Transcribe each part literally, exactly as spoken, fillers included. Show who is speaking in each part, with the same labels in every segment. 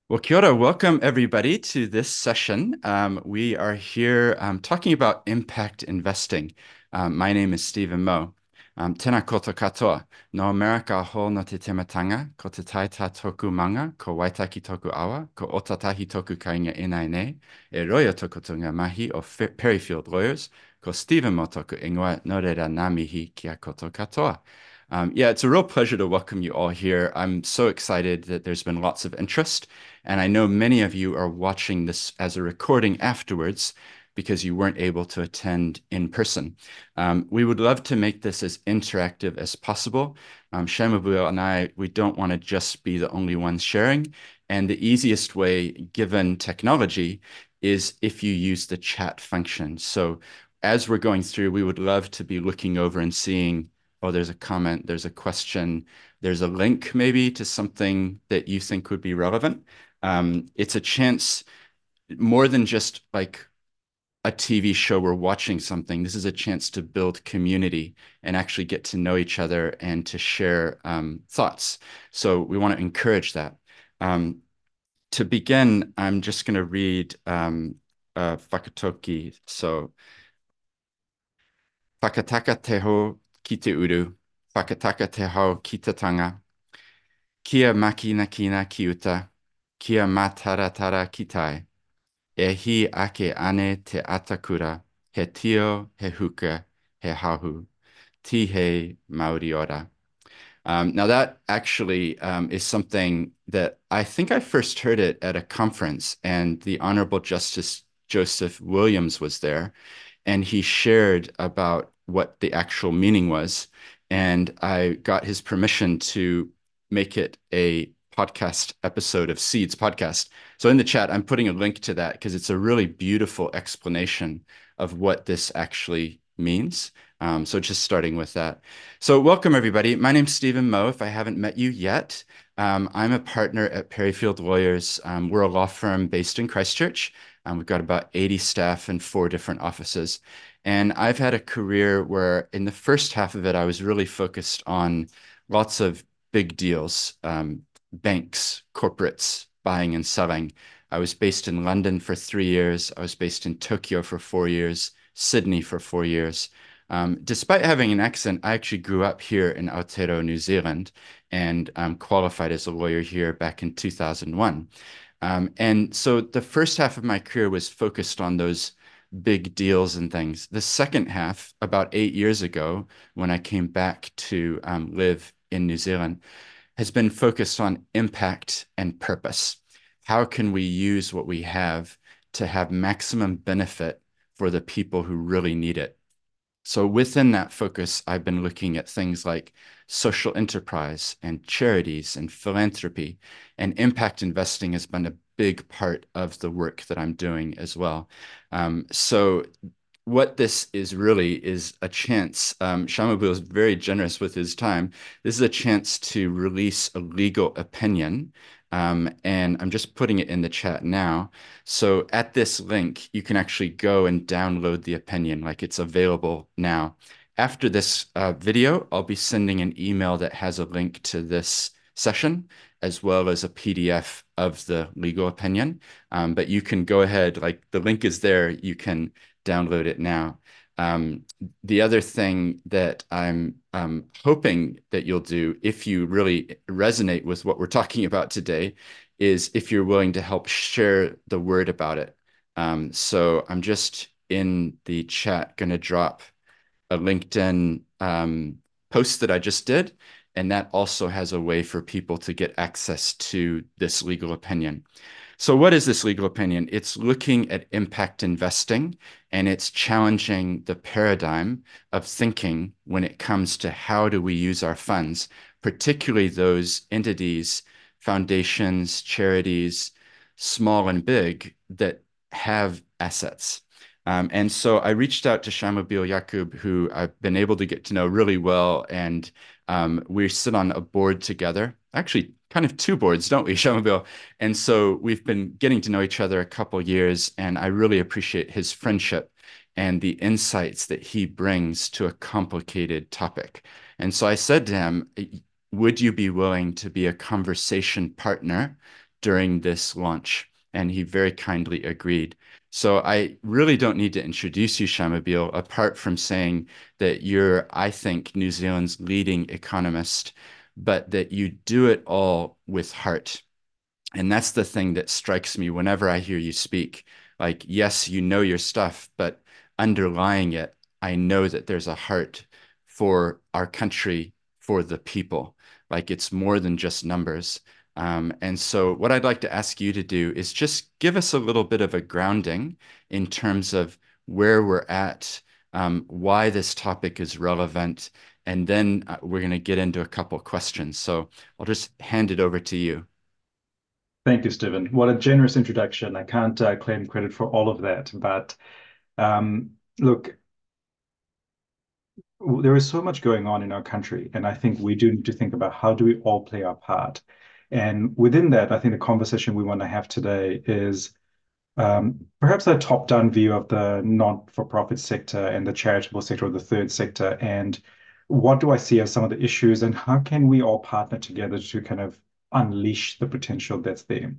Speaker 1: Well, kia ora. Welcome everybody to this session. Um, we are here um, talking about impact investing. Um, my name is Stephen Moe. Um, tēnā koutou katoa. No America ho no te tematanga, ko te taita toku manga, ko Waitaki toku awa, ko Otatahi toku kainga inai nei, e roia toku tunga mahi o Fe- Perryfield Lawyers, ko Stephen Moe toku ingoa, no reira ngā mihi kia koutou katoa. Um, yeah, it's a real pleasure to welcome you all here. I'm so excited that there's been lots of interest. And I know many of you are watching this as a recording afterwards because you weren't able to attend in person. Um, we would love to make this as interactive as possible. Um, Shamabuel and I, we don't want to just be the only ones sharing. And the easiest way, given technology, is if you use the chat function. So as we're going through, we would love to be looking over and seeing, oh, there's a comment, there's a question, there's a link maybe to something that you think would be relevant. Um, it's a chance more than just like a T V show or watching something. This is a chance to build community and actually get to know each other and to share um, thoughts. So we want to encourage that. Um, to begin, I'm just going to read um, uh, Whakatoki. So, Whakataka te ho ki te uru, whakataka te hau ki te tanga, kia makina kina ki uta, kia mataratara ki tai. E hi ake ane te atakura, he tio, he huka, he hahu, ti he Maori ora. Um, now that actually um, is something that I think I first heard it at a conference, and the Honorable Justice Joseph Williams was there, and he shared about what the actual meaning was. And I got his permission to make it a podcast episode of Seeds podcast. So in the chat, I'm putting a link to that because it's a really beautiful explanation of what this actually means. Um, so just starting with that. So welcome everybody. My name's Stephen Moe. If I haven't met you yet, um, I'm a partner at Perryfield Lawyers. Um, we're a law firm based in Christchurch. Um, we've got about eighty staff in four different offices. And I've had a career where in the first half of it, I was really focused on lots of big deals, um, banks, corporates, buying and selling. I was based in London for three years. I was based in Tokyo for four years, Sydney for four years. Um, despite having an accent, I actually grew up here in Aotearoa, New Zealand, and um, qualified as a lawyer here back in two thousand one. Um, and so the first half of my career was focused on those big deals and things. The second half, about eight years ago, when I came back to um, live in New Zealand, has been focused on impact and purpose. How can we use what we have to have maximum benefit for the people who really need it? So within that focus, I've been looking at things like social enterprise and charities and philanthropy, and impact investing has been a big part of the work that I'm doing as well. Um, so what this is really is a chance. Um, Shamabu is very generous with his time. This is a chance to release a legal opinion. Um, and I'm just putting it in the chat now. So at this link, you can actually go and download the opinion, like it's available now. After this uh, video, I'll be sending an email that has a link to this session, as well as a P D F of the legal opinion. Um, but you can go ahead, like the link is there, you can download it now. Um, the other thing that I'm um, hoping that you'll do, if you really resonate with what we're talking about today, is if you're willing to help share the word about it. Um, so I'm just in the chat going to drop a LinkedIn um, post that I just did, and that also has a way for people to get access to this legal opinion. So what is this legal opinion? It's looking at impact investing, and it's challenging the paradigm of thinking when it comes to how do we use our funds, particularly those entities, foundations, charities, small and big, that have assets. Um, and so I reached out to Shamabil Yakub, who I've been able to get to know really well, and um, we sit on a board together. Actually, kind of two boards, don't we, Shamabil? And so we've been getting to know each other a couple years, and I really appreciate his friendship and the insights that he brings to a complicated topic. And so I said to him, would you be willing to be a conversation partner during this launch, and he very kindly agreed. So I really don't need to introduce you, Shamubeel, apart from saying that you're, I think, New Zealand's leading economist, but that you do it all with heart. And that's the thing that strikes me whenever I hear you speak. Like, yes, you know your stuff, but underlying it, I know that there's a heart for our country, for the people. Like, it's more than just numbers. Um, and so, what I'd like to ask you to do is just give us a little bit of a grounding in terms of where we're at, um, why this topic is relevant, and then uh, we're going to get into a couple questions. So, I'll just hand it over to you.
Speaker 2: Thank you, Stephen. What a generous introduction. I can't uh, claim credit for all of that, but um, look, there is so much going on in our country, and I think we do need to think about how do we all play our part. And within that, I think the conversation we want to have today is um, perhaps a top-down view of the not-for-profit sector and the charitable sector or the third sector, and what do I see as some of the issues, and how can we all partner together to kind of unleash the potential that's there.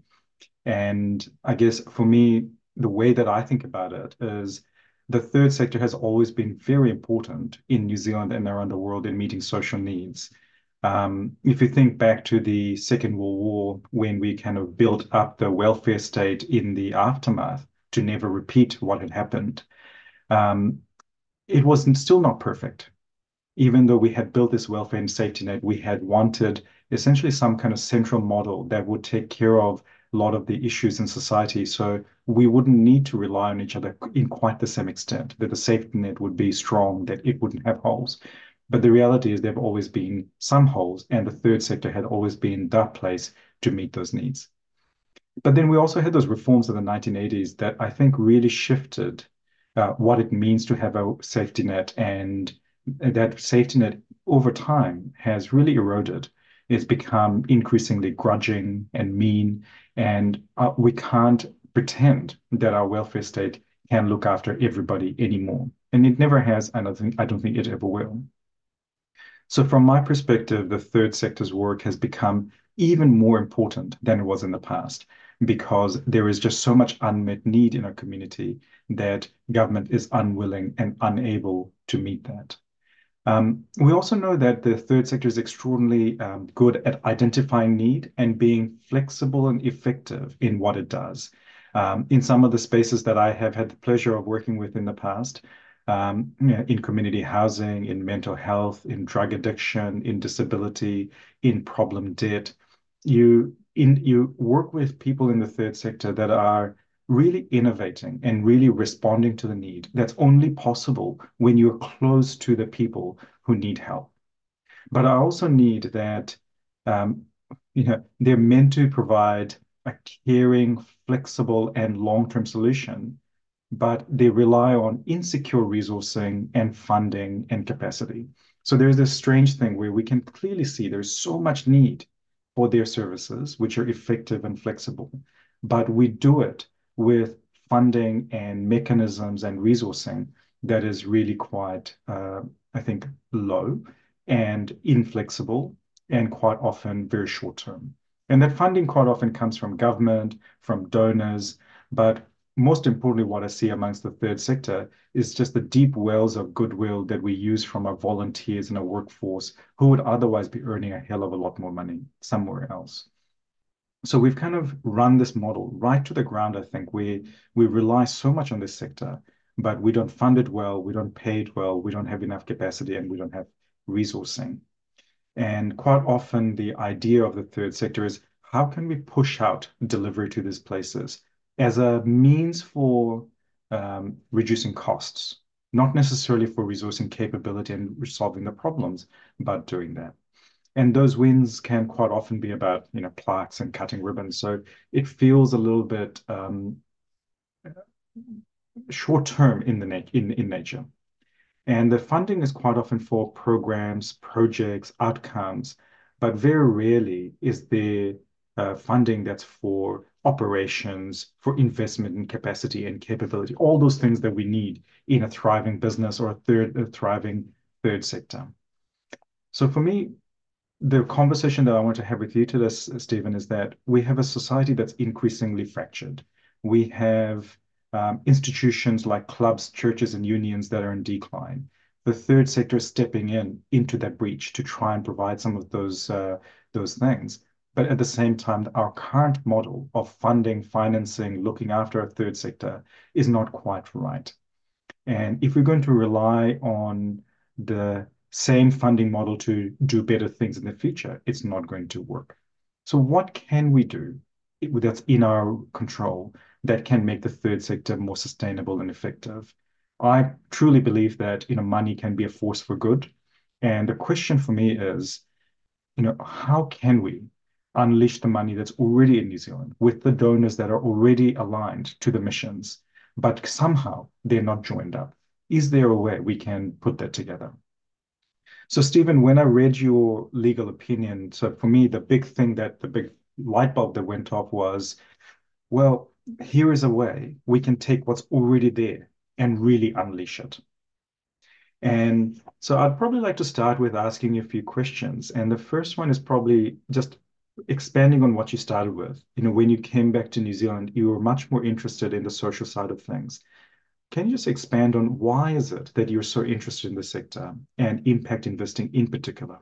Speaker 2: And I guess for me, the way that I think about it is the third sector has always been very important in New Zealand and around the world in meeting social needs. Um, if you think back to the Second World War, when we kind of built up the welfare state in the aftermath to never repeat what had happened, um, it was still not perfect. Even though we had built this welfare and safety net, we had wanted essentially some kind of central model that would take care of a lot of the issues in society. So we wouldn't need to rely on each other in quite the same extent, that the safety net would be strong, that it wouldn't have holes. But the reality is there have always been some holes, and the third sector had always been the place to meet those needs. But then we also had those reforms in the nineteen eighties that I think really shifted uh, what it means to have a safety net, and that safety net over time has really eroded. It's become increasingly grudging and mean, and uh, we can't pretend that our welfare state can look after everybody anymore. And it never has, and I think I don't think it ever will. So from my perspective, the third sector's work has become even more important than it was in the past because there is just so much unmet need in our community that government is unwilling and unable to meet that. Um, we also know that the third sector is extraordinarily um, good at identifying need and being flexible and effective in what it does. Um, in some of the spaces that I have had the pleasure of working with in the past, um, you know, in community housing, in mental health, in drug addiction, in disability, in problem debt, you in you work with people in the third sector that are really innovating and really responding to the need. That's only possible when you're close to the people who need help. But I also need that, um, you know, they're meant to provide a caring, flexible, and long-term solution, but they rely on insecure resourcing and funding and capacity. So there's this strange thing where we can clearly see there's so much need for their services, which are effective and flexible, but we do it with funding and mechanisms and resourcing that is really quite, uh, I think, low and inflexible and quite often very short term. And that funding quite often comes from government, from donors, but most importantly, what I see amongst the third sector is just the deep wells of goodwill that we use from our volunteers and our workforce who would otherwise be earning a hell of a lot more money somewhere else. So we've kind of run this model right to the ground, I think. We we rely so much on this sector, but we don't fund it well, we don't pay it well, we don't have enough capacity, and we don't have resourcing. And quite often, the idea of the third sector is how can we push out delivery to these places as a means for um, reducing costs, not necessarily for resourcing capability and solving the problems, but doing that. And those wins can quite often be about, you know, plaques and cutting ribbons. So it feels a little bit um, short term in the na in, in nature. And the funding is quite often for programs, projects, outcomes, but very rarely is there uh, funding that's for operations, for investment in capacity and capability, all those things that we need in a thriving business or a third, a thriving third sector. So for me, the conversation that I want to have with you today, Stephen, is that we have a society that's increasingly fractured. We have um, institutions like clubs, churches, and unions that are in decline. The third sector is stepping in into that breach to try and provide some of those uh, those things. But at the same time, our current model of funding, financing, looking after a third sector is not quite right. And if we're going to rely on the same funding model to do better things in the future, it's not going to work. So, what can we do that's in our control that can make the third sector more sustainable and effective? I truly believe that you know money can be a force for good. And the question for me is, you know, how can we unleash the money that's already in New Zealand with the donors that are already aligned to the missions, but somehow they're not joined up? Is there a way we can put that together? So, Stephen, when I read your legal opinion, so for me, the big thing that the big light bulb that went off was, well, here is a way we can take what's already there and really unleash it. And so I'd probably like to start with asking you a few questions. And the first one is probably just expanding on what you started with. You know, when you came back to New Zealand, you were much more interested in the social side of things. Can you just expand on why is it that you're so interested in the sector and impact investing in particular?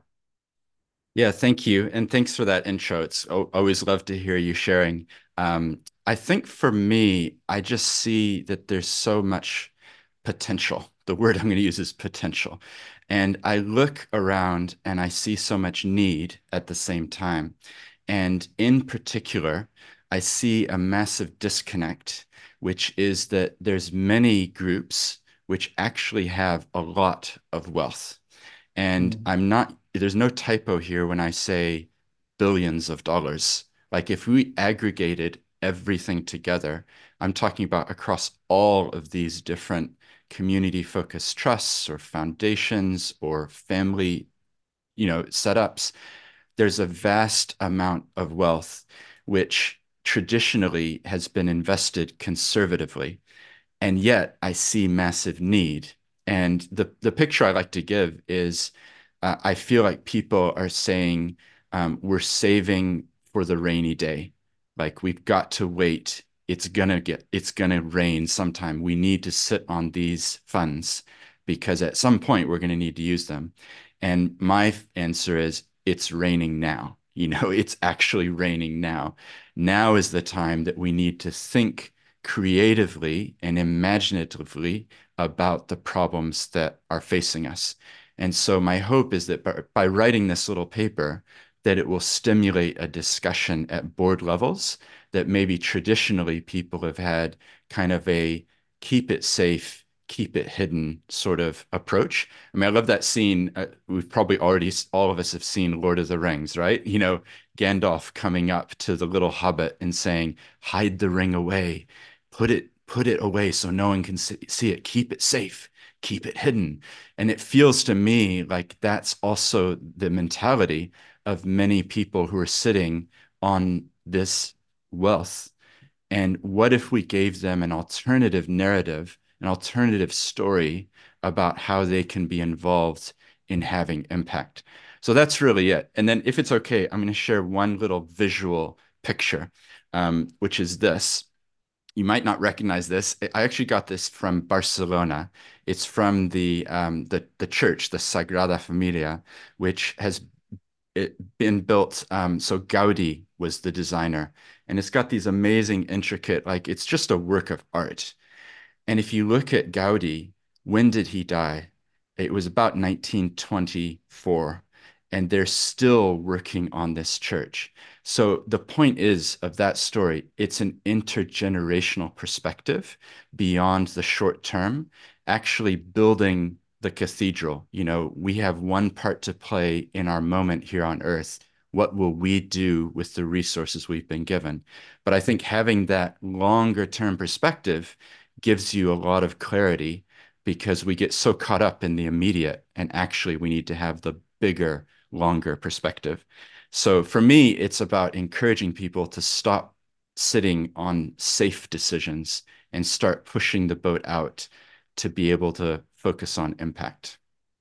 Speaker 1: Yeah, thank you. And thanks for that intro. It's al- always love to hear you sharing. Um, I think for me, I just see that there's so much potential. The word I'm going to use is potential. And I look around and I see so much need at the same time. And in particular, I see a massive disconnect, which is that there's many groups which actually have a lot of wealth. And
Speaker 2: Mm,
Speaker 1: I'm not, there's no typo here when I say billions of dollars. Like if we aggregated everything together, I'm talking about across all of these different community-focused trusts or foundations or family, you know, setups, there's a vast amount of wealth which traditionally has been invested conservatively. And yet I see massive need. And the, the picture I like to give is uh, I feel like people are saying um, we're saving for the rainy day. Like we've got to wait. It's gonna get, it's gonna rain sometime. We need to sit on these funds because at some point we're gonna need to use them. And my answer is it's raining now. You know, it's actually raining now. Now is the time that we need to think creatively and imaginatively about the problems that are facing us. And so my hope is that by, by writing this little paper, that it will stimulate a discussion at board levels that maybe traditionally people have had kind of a keep it safe, keep it hidden sort of approach. I mean, I love that scene. Uh, we've probably already, all of us have seen Lord of the Rings, right? You know, Gandalf coming up to the little hobbit and saying, hide the ring away, put it, put it away so no one can see it, keep it safe, keep it hidden. And it feels to me like that's also the mentality of many people who are sitting on this wealth. And what if we gave them an alternative narrative, an alternative story about how they can be involved in having impact? So that's really it. And then, if it's okay, I'm going to share one little visual picture, um, which is this. You might not recognize this. I actually got this from Barcelona. It's from the um, the the church, the Sagrada Familia, which has it been built. Um, so Gaudi was the designer, and it's got these amazing, intricate, like it's just a work of art. And if you look at Gaudi, when did he die? It was about nineteen twenty-four, and they're still working on this church. So the point is of that story, it's an intergenerational perspective beyond the short term, actually building the cathedral. You know, we have one part to play in our moment here on earth. What will we do with the resources we've been given? But I think having that longer term perspective gives you a lot of clarity because we get so caught up in the immediate and actually we need to have the bigger, longer perspective. So for me, it's about encouraging people to stop sitting on safe decisions and start pushing the boat out to be able to focus on impact.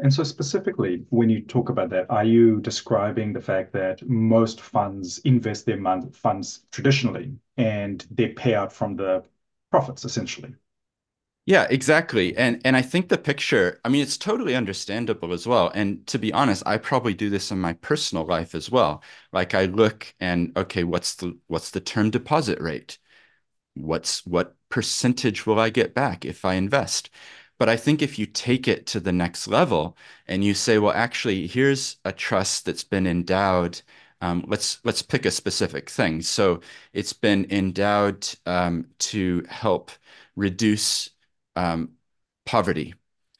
Speaker 2: And so specifically, when you talk about that, are you describing the fact that most funds invest their mon- funds traditionally and they pay out from the profits essentially?
Speaker 1: Yeah, exactly. And and I think the picture, I mean, it's totally understandable as well. And to be honest, I probably do this in my personal life as well. Like I look and okay, what's the what's the term deposit rate? What's what percentage will I get back if I invest? But I think if you take it to the next level and you say, well, actually, here's a trust that's been endowed. Um, let's let's pick a specific thing. So it's been endowed um, to help reduce um, poverty.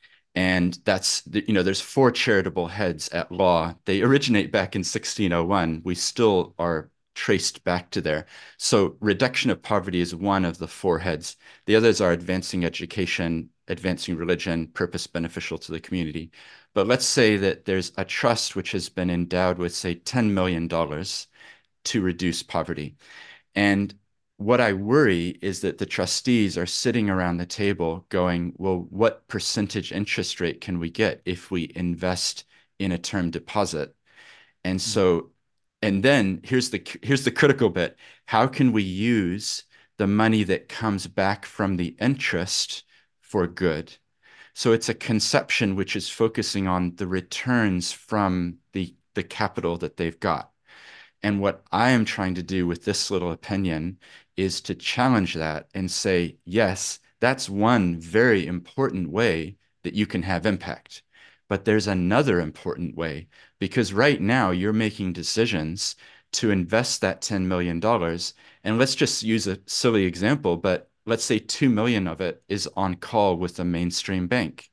Speaker 1: And that's, you know, there's four charitable heads at law. They originate back in sixteen oh one. We still are traced back to there. So reduction of poverty is one of the four heads. The others are advancing education, advancing religion, purpose beneficial to the community. But let's say that there's a trust which has been endowed with, say, ten million dollars to reduce poverty. And what I worry is that the trustees are sitting around the table going, well, what percentage interest rate can we get if we invest in a term deposit? And so, and then here's the here's the critical bit. How can we use the money that comes back from the interest for good? So it's a conception which is focusing on the returns from the the capital that they've got. And what I am trying to do with this little opinion is to challenge that and say, yes, that's one very important way that you can have impact. But there's another important way because right now you're making decisions to invest that ten million dollars. And let's just use a silly example, but let's say two million of it is on call with a mainstream bank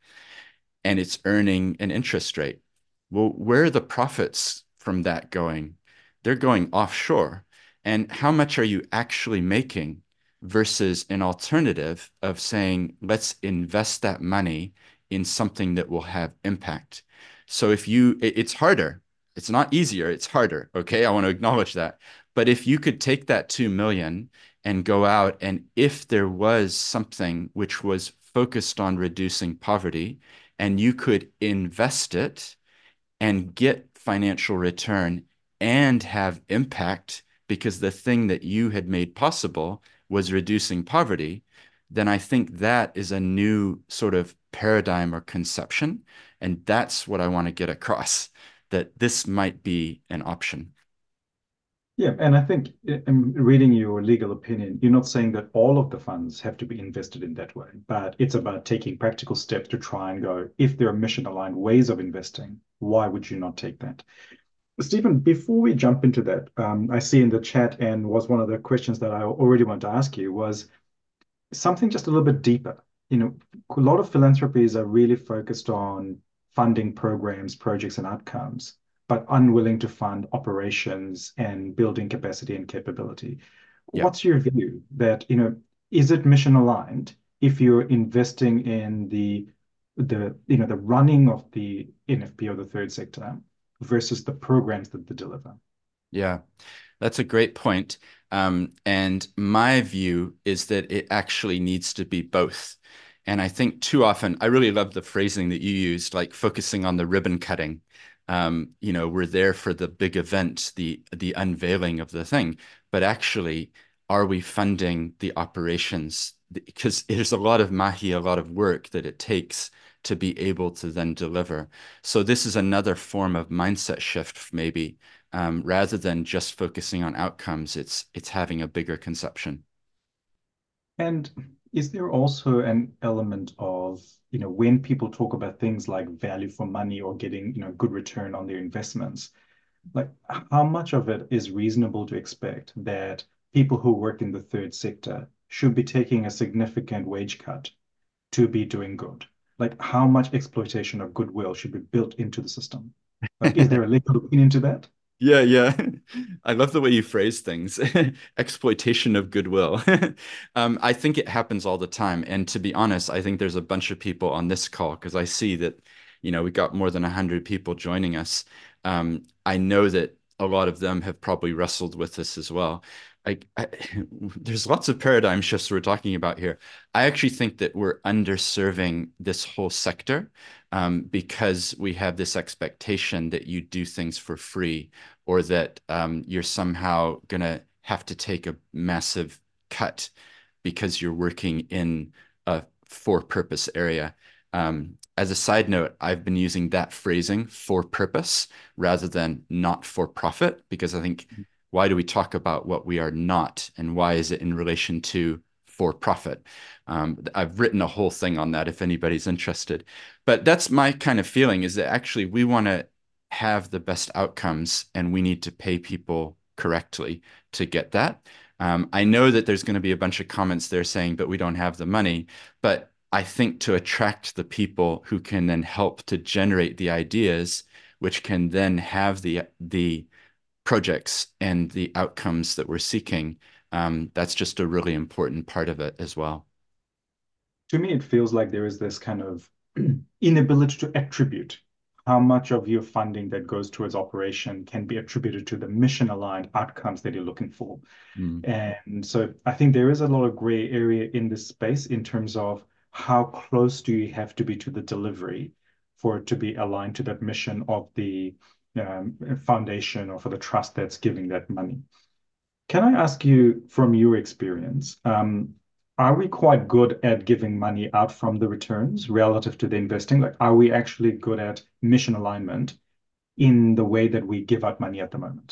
Speaker 1: and it's earning an interest rate. Well, where are the profits from that going? They're going offshore. And how much are you actually making versus an alternative of saying, let's invest that money in something that will have impact? So if you, it's harder. It's not easier, it's harder. Okay. I want to acknowledge that. But if you could take that two million and go out, and if there was something which was focused on reducing poverty, and you could invest it and get financial return and have impact because the thing that you had made possible was reducing poverty, then I think that is a new sort of paradigm or conception. And that's what I want to get across, that this might be an option.
Speaker 2: Yeah, and I think in reading your legal opinion, you're not saying that all of the funds have to be invested in that way, but it's about taking practical steps to try and go, if there are mission aligned ways of investing, why would you not take that? Stephen, before we jump into that, um, I see in the chat and was one of the questions that I already wanted to ask you was something just a little bit deeper. You know, a lot of philanthropies are really focused on funding programs, projects, and outcomes, but unwilling to fund operations and building capacity and capability.
Speaker 1: Yeah.
Speaker 2: What's your view that, you know, is it mission aligned if you're investing in the the you know the running of the N F P or the third sector versus the programs that they deliver?
Speaker 1: Yeah. That's a great point. Um, and my view is that it actually needs to be both. And I think too often, I really love the phrasing that you used, like focusing on the ribbon cutting. Um, you know, we're there for the big event, the the unveiling of the thing, but actually, are we funding the operations? Because there's a lot of mahi, a lot of work that it takes to be able to then deliver. So this is another form of mindset shift, maybe um, rather than just focusing on outcomes, it's it's having a bigger conception.
Speaker 2: And is there also an element of, you know, when people talk about things like value for money or getting, you know, good return on their investments, like how much of it is reasonable to expect that people who work in the third sector should be taking a significant wage cut to be doing good? Like how much exploitation of goodwill should be built into the system? Like, is there a legal opinion to that?
Speaker 1: Yeah, yeah. I love the way you phrase things. Exploitation of goodwill. Um, I think it happens all the time. And to be honest, I think there's a bunch of people on this call because I see that, you know, we got more than one hundred people joining us. Um, I know that a lot of them have probably wrestled with this as well. I, I, there's lots of paradigm shifts we're talking about here. I actually think that we're underserving this whole sector um, because we have this expectation that you do things for free or that um, you're somehow going to have to take a massive cut because you're working in a for-purpose area. Um, as a side note, I've been using that phrasing for purpose rather than not for profit because I think why do we talk about what we are not and why is it in relation to for profit? Um, I've written a whole thing on that if anybody's interested. But that's my kind of feeling is that actually we want to have the best outcomes and we need to pay people correctly to get that. Um, I know that there's going to be a bunch of comments there saying, but we don't have the money. But I think to attract the people who can then help to generate the ideas, which can then have the the projects and the outcomes that we're seeking, um, that's just a really important part of it as well.
Speaker 2: To me, it feels like there is this kind of inability to attribute how much of your funding that goes towards operation can be attributed to the mission aligned outcomes that you're looking for.
Speaker 1: Mm.
Speaker 2: And so I think there is a lot of gray area in this space in terms of how close do you have to be to the delivery for it to be aligned to that mission of the um, foundation or for the trust that's giving that money. Can I ask you from your experience, um, are we quite good at giving money out from the returns relative to the investing? Like, are we actually good at mission alignment in the way that we give out money at the moment?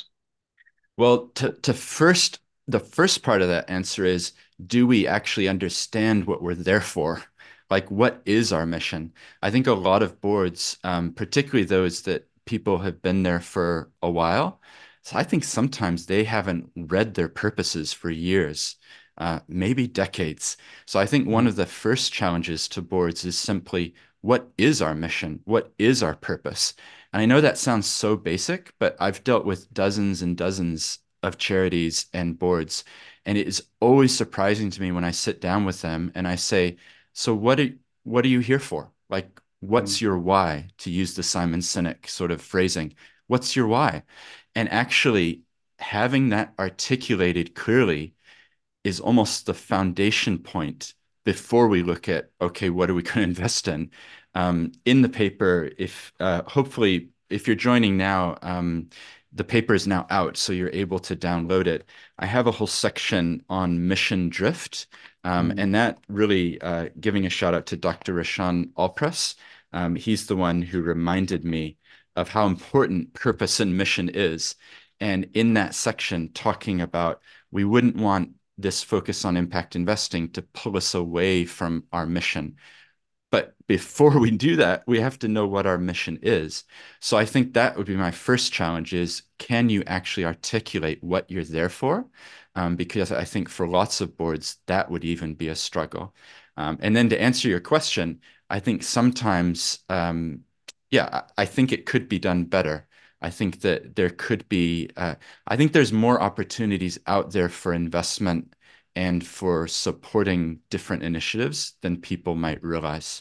Speaker 1: Well, to, to first, the first part of that answer is, do we actually understand what we're there for? Like, what is our mission? I think a lot of boards, um, particularly those that people have been there for a while, so I think sometimes they haven't read their purposes for years, uh, maybe decades. So I think one
Speaker 2: Mm.
Speaker 1: of the first challenges to boards is simply, what is our mission? What is our purpose? And I know that sounds so basic, but I've dealt with dozens and dozens of charities and boards, and it is always surprising to me when I sit down with them and I say, "So what are what are you here for? Like,
Speaker 2: Mm.
Speaker 1: what's your why?" To use the Simon Sinek sort of phrasing, "What's your why?" And actually having that articulated clearly is almost the foundation point before we look at, okay, what are we going to invest in? Um, in the paper, if uh, hopefully, if you're joining now, um, the paper is now out, so you're able to download it. I have a whole section on mission drift, um,
Speaker 2: Mm.
Speaker 1: and that really uh, giving a shout out to Doctor Rashan Alpress. Um, he's the one who reminded me of how important purpose and mission is. And in that section, talking about we wouldn't want this focus on impact investing to pull us away from our mission. But before we do that, we have to know what our mission is. So I think that would be my first challenge is, can you actually articulate what you're there for? Um, because I think for lots of boards, that would even be a struggle. Um, and then to answer your question, I think sometimes, um, yeah, I think it could be done better. I think that there could be, uh, I think there's more opportunities out there for investment and for supporting different initiatives than people might realize.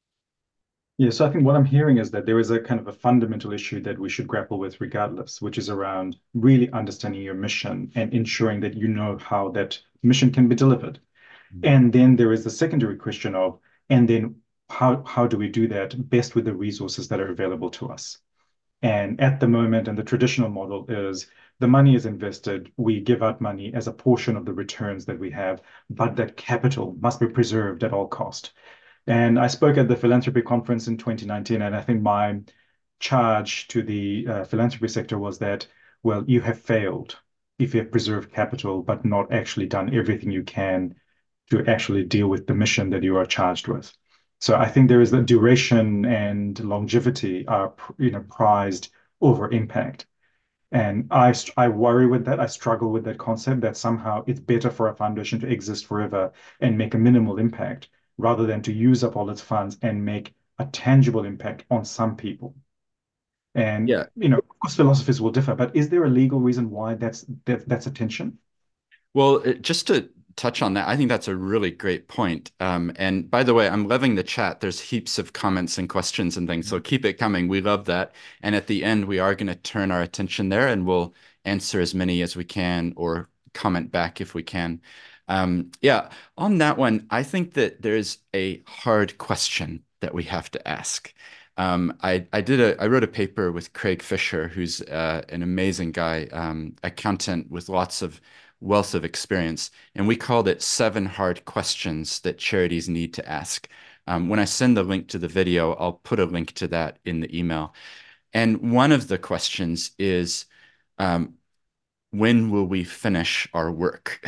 Speaker 2: Yeah, so I think what I'm hearing is that there is a kind of a fundamental issue that we should grapple with regardless, which is around really understanding your mission and ensuring that you know how that mission can be delivered. And then there is the secondary question of, and then how how do we do that best with the resources that are available to us? And at the moment, and the traditional model is the money is invested, we give out money as a portion of the returns that we have, but that capital must be preserved at all cost. And I spoke at the philanthropy conference in twenty nineteen, and I think my charge to the uh, philanthropy sector was that, well, you have failed if you have preserved capital, but not actually done everything you can to actually deal with the mission that you are charged with. So I think there is the duration and longevity are, you know, prized over impact. And I, I worry with that. I struggle with that concept that somehow it's better for a foundation to exist forever and make a minimal impact rather than to use up all its funds and make a tangible impact on some people. And,
Speaker 1: Yeah.
Speaker 2: you know, of course, philosophies will differ, but is there a legal reason why that's that, that's a tension?
Speaker 1: Well, it, just to touch on that, I think that's a really great point. Um, and by the way, I'm loving the chat. There's heaps of comments and questions and things, so keep it coming. We love that. And at the end, we are going to turn our attention there and we'll answer as many as we can or comment back if we can. Um, yeah, on that one, I think that there's a hard question that we have to ask. Um, I, I did a I wrote a paper with Craig Fisher, who's uh, an amazing guy, um, accountant with lots of wealth of experience, and we called it Seven Hard Questions That Charities Need to Ask. Um, when I send the link to the video, I'll put a link to that in the email. And one of the questions is, um, when will we finish our work?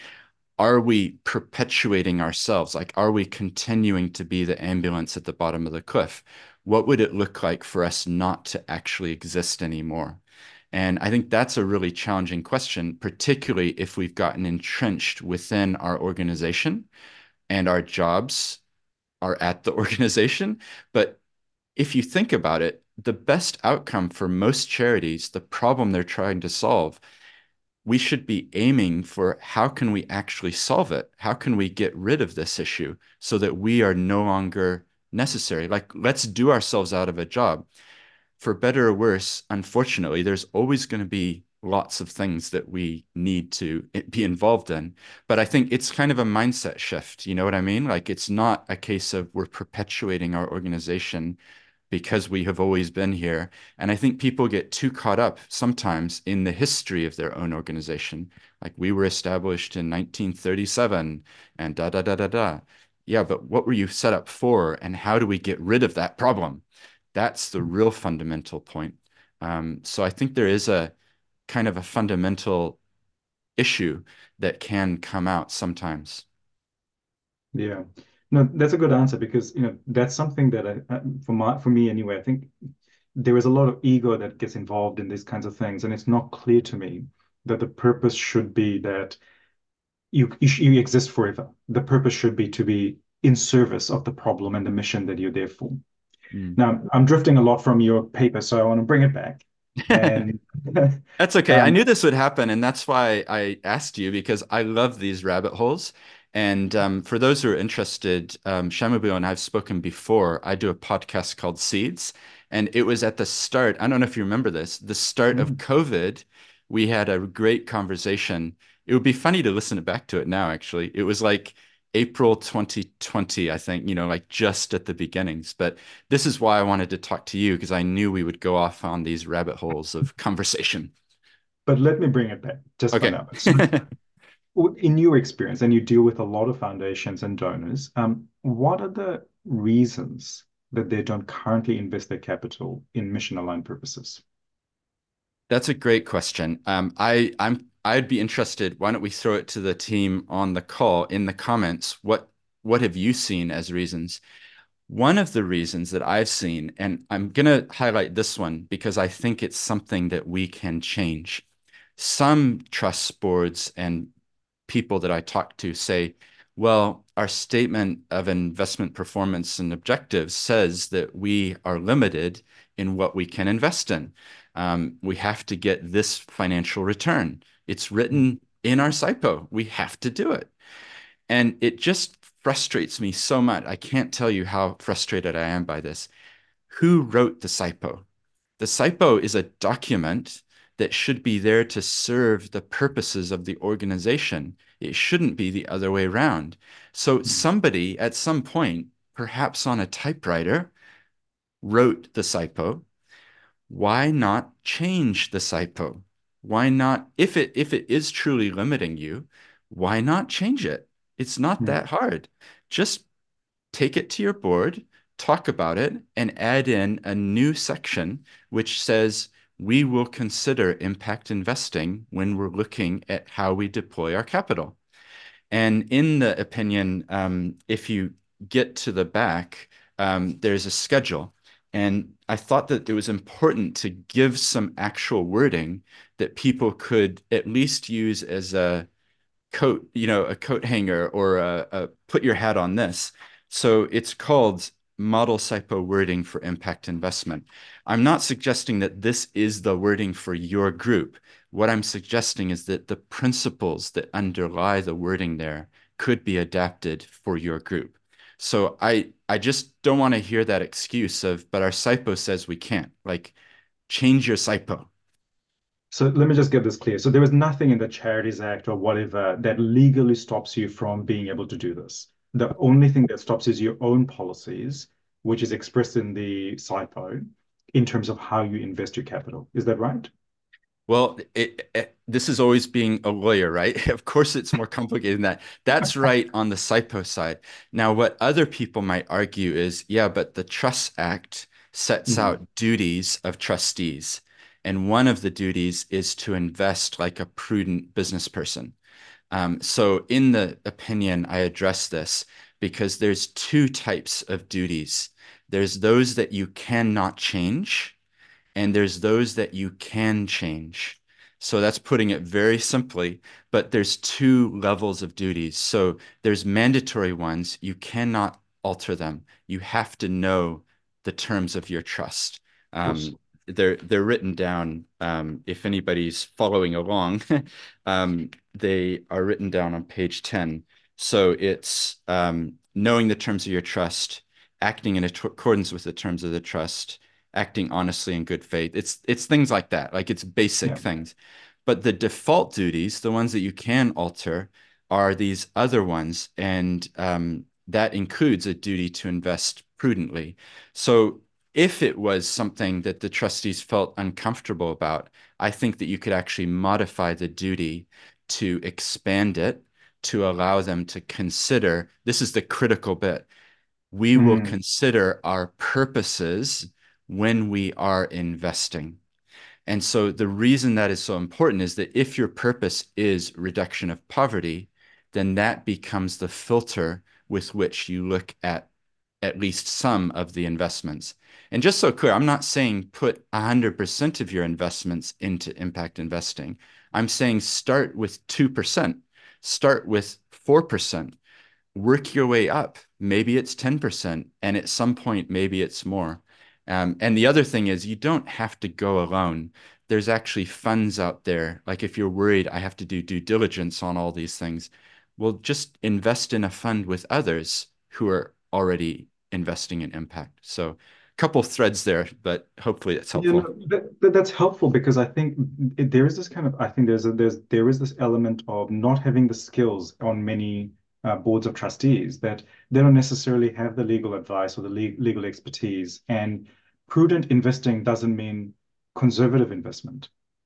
Speaker 1: Are we perpetuating ourselves? Like, are we continuing to be the ambulance at the bottom of the cliff? What would it look like for us not to actually exist anymore? And I think that's a really challenging question, particularly if we've gotten entrenched within our organization and our jobs are at the organization. But if you think about it, the best outcome for most charities, the problem they're trying to solve, we should be aiming for how can we actually solve it? How can we get rid of this issue so that we are no longer necessary? Like, let's do ourselves out of a job. For better or worse, unfortunately, there's always going to be lots of things that we need to be involved in. But I think it's kind of a mindset shift. You know what I mean? Like, it's not a case of we're perpetuating our organization because we have always been here. And I think people get too caught up sometimes in the history of their own organization. Like, we were established in nineteen thirty-seven and da da da da da. Yeah, but what were you set up for? And how do we get rid of that problem? That's the real fundamental point. Um, so I think there is a kind of a fundamental issue that can come out sometimes.
Speaker 2: Yeah. No, that's a good answer because, you know, that's something that I, I- for my, for me anyway, I think there is a lot of ego that gets involved in these kinds of things, and it's not clear to me that the purpose should be that you you, sh- you exist forever. The purpose should be to be in service of the problem and the mission that you're there for.
Speaker 1: Mm.
Speaker 2: Now, I'm drifting a lot from your paper, so I want to bring it back. And
Speaker 1: That's okay. I
Speaker 2: um,
Speaker 1: knew this would happen, and that's why I asked you because I love these rabbit holes. And um, for those who are interested, um, Shamubu and I've spoken before. I do a podcast called Seeds, and it was at the start. I don't know if you remember this, the start of
Speaker 2: mm,
Speaker 1: COVID. We had a great conversation. It would be funny to listen back to it now, actually. It was like April twenty twenty, I think, you know, like just at the beginnings. But this is why I wanted to talk to you because I knew we would go off on these rabbit holes of conversation.
Speaker 2: but let me bring it back just for
Speaker 1: Okay.
Speaker 2: now. So, in your experience, and you deal with a lot of foundations and donors, um, what are the reasons that they don't currently invest their capital in mission-aligned purposes?
Speaker 1: That's a great question. Um, I, I'm I'd be interested. Why don't we throw it to the team on the call in the comments? What what have you seen as reasons? One of the reasons that I've seen, and I'm going to highlight this one because I think it's something that we can change. Some trust boards and people that I talk to say, well, our statement of investment performance and objectives says that we are limited in what we can invest in. Um, we have to get this financial return. It's written in our SIPO. We have to do it. And it just frustrates me so much. I can't tell you how frustrated I am by this. Who wrote the SIPO? The SIPO is a document that should be there to serve the purposes of the organization. It shouldn't be the other way around. So somebody at some point, perhaps on a typewriter, wrote the SIPO. Why not change the SIPO? Why not, if it if it is truly limiting you, why not change it? It's not
Speaker 2: Mm,
Speaker 1: that hard. Just take it to your board, talk about it, and add in a new section which says we will consider impact investing when we're looking at how we deploy our capital. And in the opinion, um, if you get to the back, um, there's a schedule. And I thought that it was important to give some actual wording that people could at least use as a coat, you know, a coat hanger or a, a put your hat on this. So it's called Model SIPO wording for impact investment. I'm not suggesting that this is the wording for your group. What I'm suggesting is that the principles that underlie the wording there could be adapted for your group. So I I just don't want to hear that excuse of, but our SIPO says we can't. Like, change your SIPO.
Speaker 2: So let me just get this clear. So there is nothing in the Charities Act or whatever that legally stops you from being able to do this. The only thing that stops is your own policies, which is expressed in the SIPO in terms of how you invest your capital. Is that right?
Speaker 1: Well, it, it, this is always being a lawyer, right? Of course, it's more complicated than that. That's right on the SIPO side. Now, what other people might argue is, yeah, but the Trust Act sets
Speaker 2: Mhm.
Speaker 1: out duties of trustees. And one of the duties is to invest like a prudent business person. Um, so in the opinion, I address this because there's two types of duties. There's those that you cannot change, and there's those that you can change. So that's putting it very simply, but there's two levels of duties. So there's mandatory ones. You cannot alter them. You have to know the terms of your trust.
Speaker 2: Of course.
Speaker 1: Um, they're they're written down. Um, if anybody's following along, um, they are written down on page ten. So it's um, knowing the terms of your trust, acting in accordance with the terms of the trust, acting honestly in good faith. It's it's things like that. Like it's basic
Speaker 2: Yeah.
Speaker 1: things. But the default duties, the ones that you can alter, are these other ones, and um, that includes a duty to invest prudently. So if it was something that the trustees felt uncomfortable about, I think that you could actually modify the duty to expand it to allow them to consider, this is the critical bit, we will
Speaker 2: Mm,
Speaker 1: consider our purposes when we are investing. And so the reason that is so important is that if your purpose is reduction of poverty, then that becomes the filter with which you look at at least some of the investments. And just so clear, I'm not saying put one hundred percent of your investments into impact investing. I'm saying start with two percent, start with four percent, work your way up. Maybe it's ten percent, and at some point, maybe it's more. Um, and the other thing is, you don't have to go alone. There's actually funds out there. Like if you're worried, I have to do due diligence on all these things, well, just invest in a fund with others who are already investing in impact. So, a couple threads there, but hopefully it's
Speaker 2: you
Speaker 1: helpful.
Speaker 2: know that, that- that's helpful because I think it, there is this kind of I think there's a, there's there is this element of not having the skills on many uh, boards of trustees that they don't necessarily have the legal advice or the le legal expertise. And prudent investing doesn't mean conservative investment,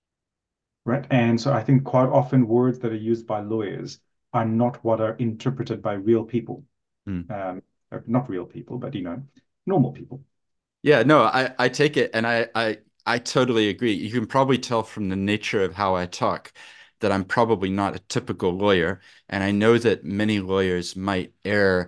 Speaker 2: right? And so I think quite often words that are used by lawyers are not what are interpreted by real people,
Speaker 1: Hmm.
Speaker 2: um, not real people, but you know, normal people.
Speaker 1: Yeah, no, I, I take it, and I, I I totally agree. You can probably tell from the nature of how I talk that I'm probably not a typical lawyer, and I know that many lawyers might err.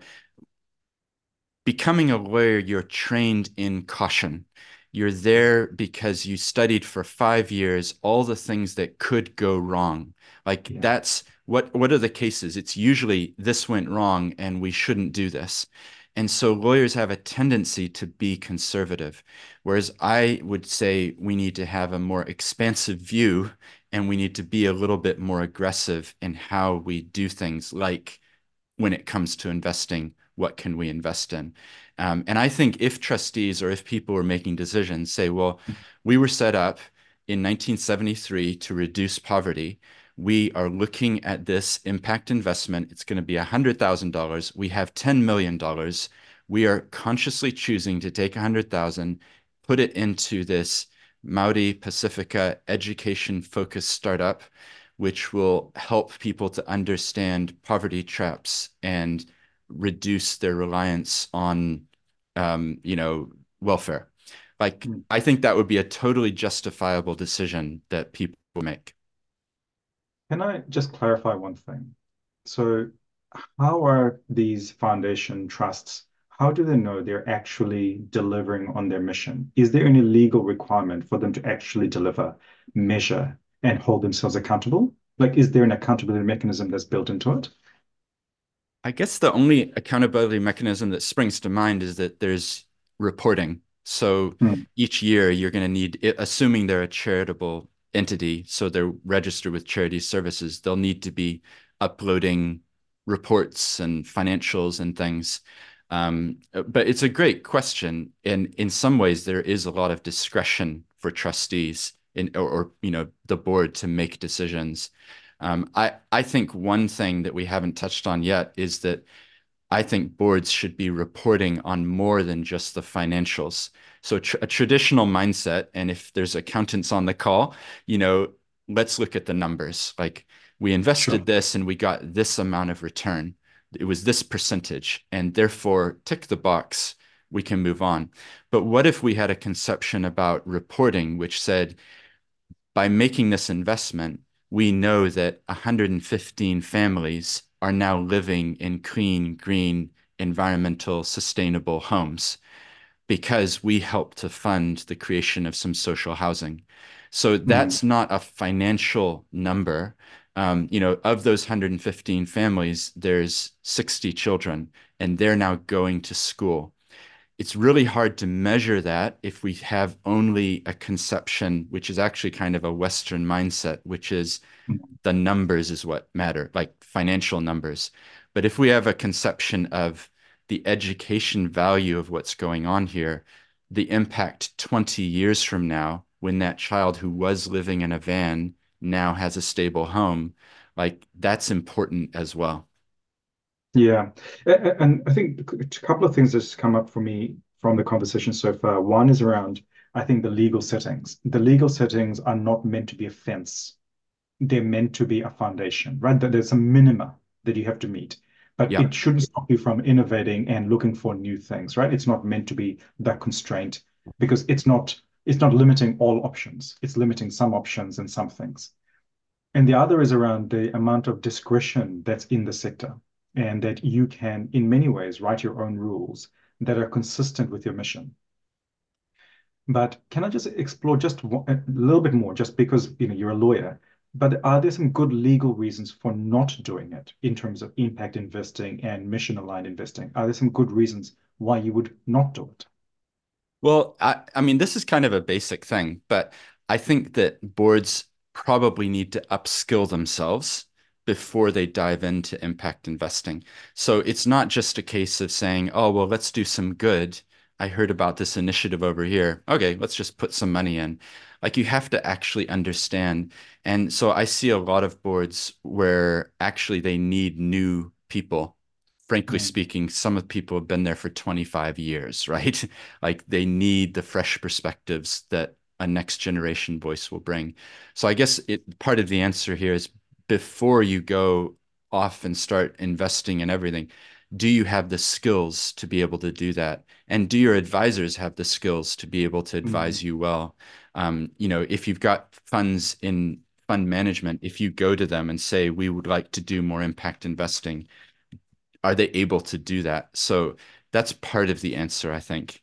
Speaker 1: Becoming a lawyer, you're trained in caution. You're there because you studied for five years all the things that could go wrong. Like
Speaker 2: Yeah.
Speaker 1: that's what what are the cases? It's usually this went wrong and we shouldn't do this. And so lawyers have a tendency to be conservative, whereas I would say we need to have a more expansive view and we need to be a little bit more aggressive in how we do things, like when it comes to investing, what can we invest in? Um, and I think if trustees or if people were making decisions say, well, we were set up in nineteen seventy-three to reduce poverty. We are looking at this impact investment. It's going to be one hundred thousand dollars. We have ten million dollars. We are consciously choosing to take one hundred thousand dollars, put it into this Maori Pacifica education focused startup, which will help people to understand poverty traps and reduce their reliance on, um, you know, welfare. Like,
Speaker 2: Mm.
Speaker 1: I think that would be a totally justifiable decision that people make.
Speaker 2: Can I just clarify one thing? So, how are these foundation trusts, how do they know they're actually delivering on their mission? Is there any legal requirement for them to actually deliver, measure, and hold themselves accountable? Like, is there an accountability mechanism that's built into it?
Speaker 1: I guess the only accountability mechanism that springs to mind is that there's reporting. So
Speaker 2: Mm,
Speaker 1: each year you're going to need, assuming they're a charitable entity, so they're registered with Charity Services, they'll need to be uploading reports and financials and things. Um, but it's a great question. And in some ways, there is a lot of discretion for trustees in or, or you know the board to make decisions. Um, I I think one thing that we haven't touched on yet is that I think boards should be reporting on more than just the financials. So tr a traditional mindset, and if there's accountants on the call, you know, let's look at the numbers. Like we invested
Speaker 2: Sure.
Speaker 1: this and we got this amount of return. It was this percentage, and therefore tick the box, we can move on. But what if we had a conception about reporting which said, by making this investment, we know that one hundred fifteen families are now living in clean, green, environmental, sustainable homes because we help to fund the creation of some social housing. So
Speaker 2: Mm,
Speaker 1: that's not a financial number. Um, you know, of those one hundred fifteen families, there's sixty children, and they're now going to school. It's really hard to measure that if we have only a conception, which is actually kind of a Western mindset, which is
Speaker 2: mm,
Speaker 1: the numbers is what matter, like financial numbers. But if we have a conception of the education value of what's going on here, the impact twenty years from now, when that child who was living in a van now has a stable home, like that's important as well.
Speaker 2: yeah. A- a- And I think a couple of things that's come up for me from the conversation so far. One is around, I think, the legal settings. The legal settings are not meant to be a fence. They're meant to be a foundation, right? That there's a minima that you have to meet, but
Speaker 1: Yeah.
Speaker 2: it shouldn't stop you from innovating and looking for new things, right? It's not meant to be that constraint because it's not it's not limiting all options. It's limiting some options and some things. And the other is around the amount of discretion that's in the sector, and that you can, in many ways, write your own rules that are consistent with your mission. But can I just explore just a little bit more, just because you know you're a lawyer, but are there some good legal reasons for not doing it in terms of impact investing and mission aligned investing? Are there some good reasons why you would not do it?
Speaker 1: Well, I, I mean, this is kind of a basic thing, but I think that boards probably need to upskill themselves before they dive into impact investing. So it's not just a case of saying, oh, well, let's do some good. I heard about this initiative over here. Okay, let's just put some money in. Like you have to actually understand. And so I see a lot of boards where actually they need new people. Frankly
Speaker 2: Mm,
Speaker 1: speaking, some of the people have been there for twenty-five years, right? Like they need the fresh perspectives that a next generation voice will bring. So I guess it part of the answer here is before you go off and start investing in everything, do you have the skills to be able to do that? And do your advisors have the skills to be able to
Speaker 2: mm.
Speaker 1: advise you well? Um, you know, if you've got funds in fund management, if you go to them and say, we would like to do more impact investing, are they able to do that? So that's part of the answer, I think.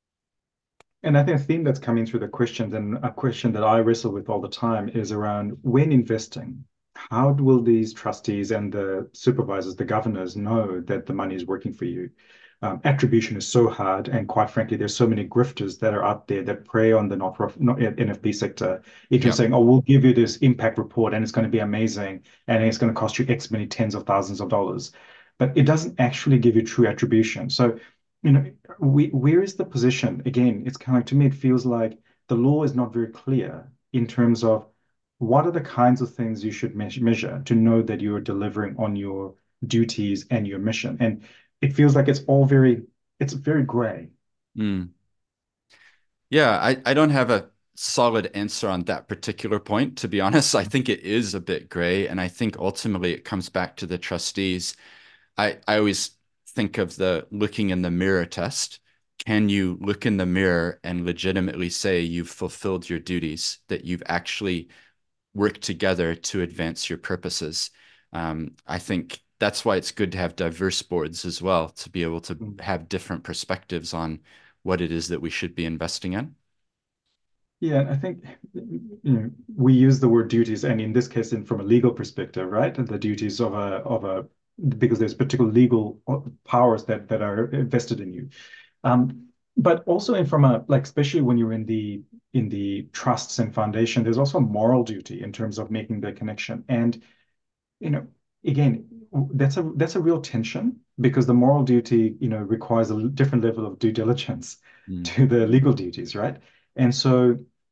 Speaker 2: And I think a theme that's coming through the questions, and a question that I wrestle with all the time, is around when investing, how will these trustees and the supervisors, the governors, know that the money is working for you? Um, attribution is so hard, and quite frankly, there's so many grifters that are out there that prey on the not, not N F P sector into
Speaker 1: Yeah.
Speaker 2: saying, "Oh, we'll give you this impact report, and it's going to be amazing, and it's going to cost you X many tens of thousands of dollars," but it doesn't actually give you true attribution. So, you know, we, where is the position? Again, it's kind of, to me, it feels like the law is not very clear in terms of what are the kinds of things you should me measure to know that you are delivering on your duties and your mission. And it feels like it's all very, it's very gray.
Speaker 1: Mm. Yeah, I, I don't have a solid answer on that particular point, to be honest. I think it is a bit gray, and I think ultimately it comes back to the trustees. I, I always think of the looking in the mirror test. Can you look in the mirror and legitimately say you've fulfilled your duties, that you've actually worked together to advance your purposes? Um, I think that's why it's good to have diverse boards as well, to be able to
Speaker 2: Mm.
Speaker 1: have different perspectives on what it is that we should be investing in.
Speaker 2: Yeah, and I think you know, we use the word duties, and in this case, in from a legal perspective, right? The duties of a of a because there's particular legal uh, powers that that are vested in you. Um, but also in from a like especially when you're in the in the trusts and foundation, there's also a moral duty in terms of making the connection. And you know, again, that's a that's a real tension because the moral duty, you know, requires a different level of due diligence
Speaker 1: Mm.
Speaker 2: to the legal duties, right? And so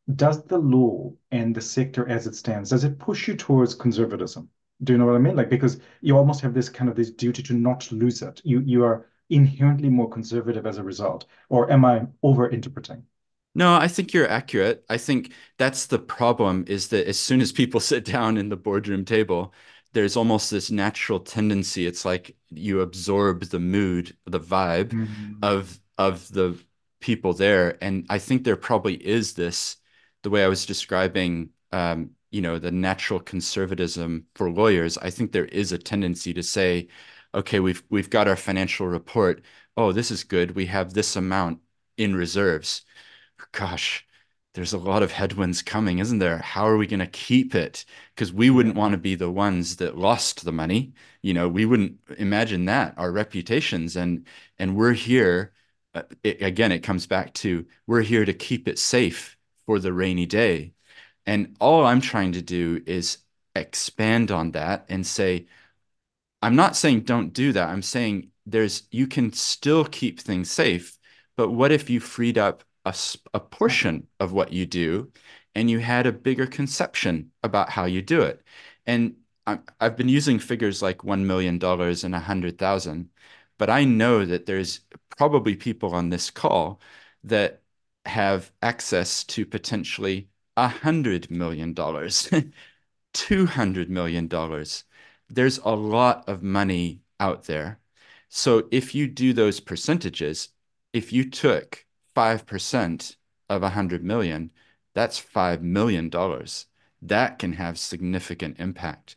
Speaker 2: does the law and the sector as it stands, does it push you towards conservatism? Do you know what I mean? Like, because you almost have this kind of this duty to not lose it. You you are inherently more conservative as a result. Or am I over interpreting?
Speaker 1: No, I think you're accurate. I think that's the problem is that as soon as people sit down in the boardroom table, there's almost this natural tendency. It's like you absorb the mood, the vibe
Speaker 2: Mm,
Speaker 1: of of the people there. And I think there probably is this, the way I was describing, um, you know, the natural conservatism for lawyers. I think there is a tendency to say, okay, we've we've got our financial report. Oh, this is good. We have this amount in reserves. Gosh, there's a lot of headwinds coming, isn't there? How are we going to keep it? Because we
Speaker 2: yeah.
Speaker 1: wouldn't want to be the ones that lost the money. You know, we wouldn't imagine that, our reputations. And and we're here, uh, it, again, it comes back to we're here to keep it safe for the rainy day. And all I'm trying to do is expand on that and say, I'm not saying don't do that. I'm saying there's you can still keep things safe, but what if you freed up a, a
Speaker 2: Exactly.
Speaker 1: portion of what you do and you had a bigger conception about how you do it? And I, I've been using figures like one million dollars and a hundred thousand, but I know that there's probably people on this call that have access to potentially a hundred million dollars. two hundred million dollars. There's a lot of money out there. So if you do those percentages, if you took five percent of one hundred million, that's five million dollars. That can have significant impact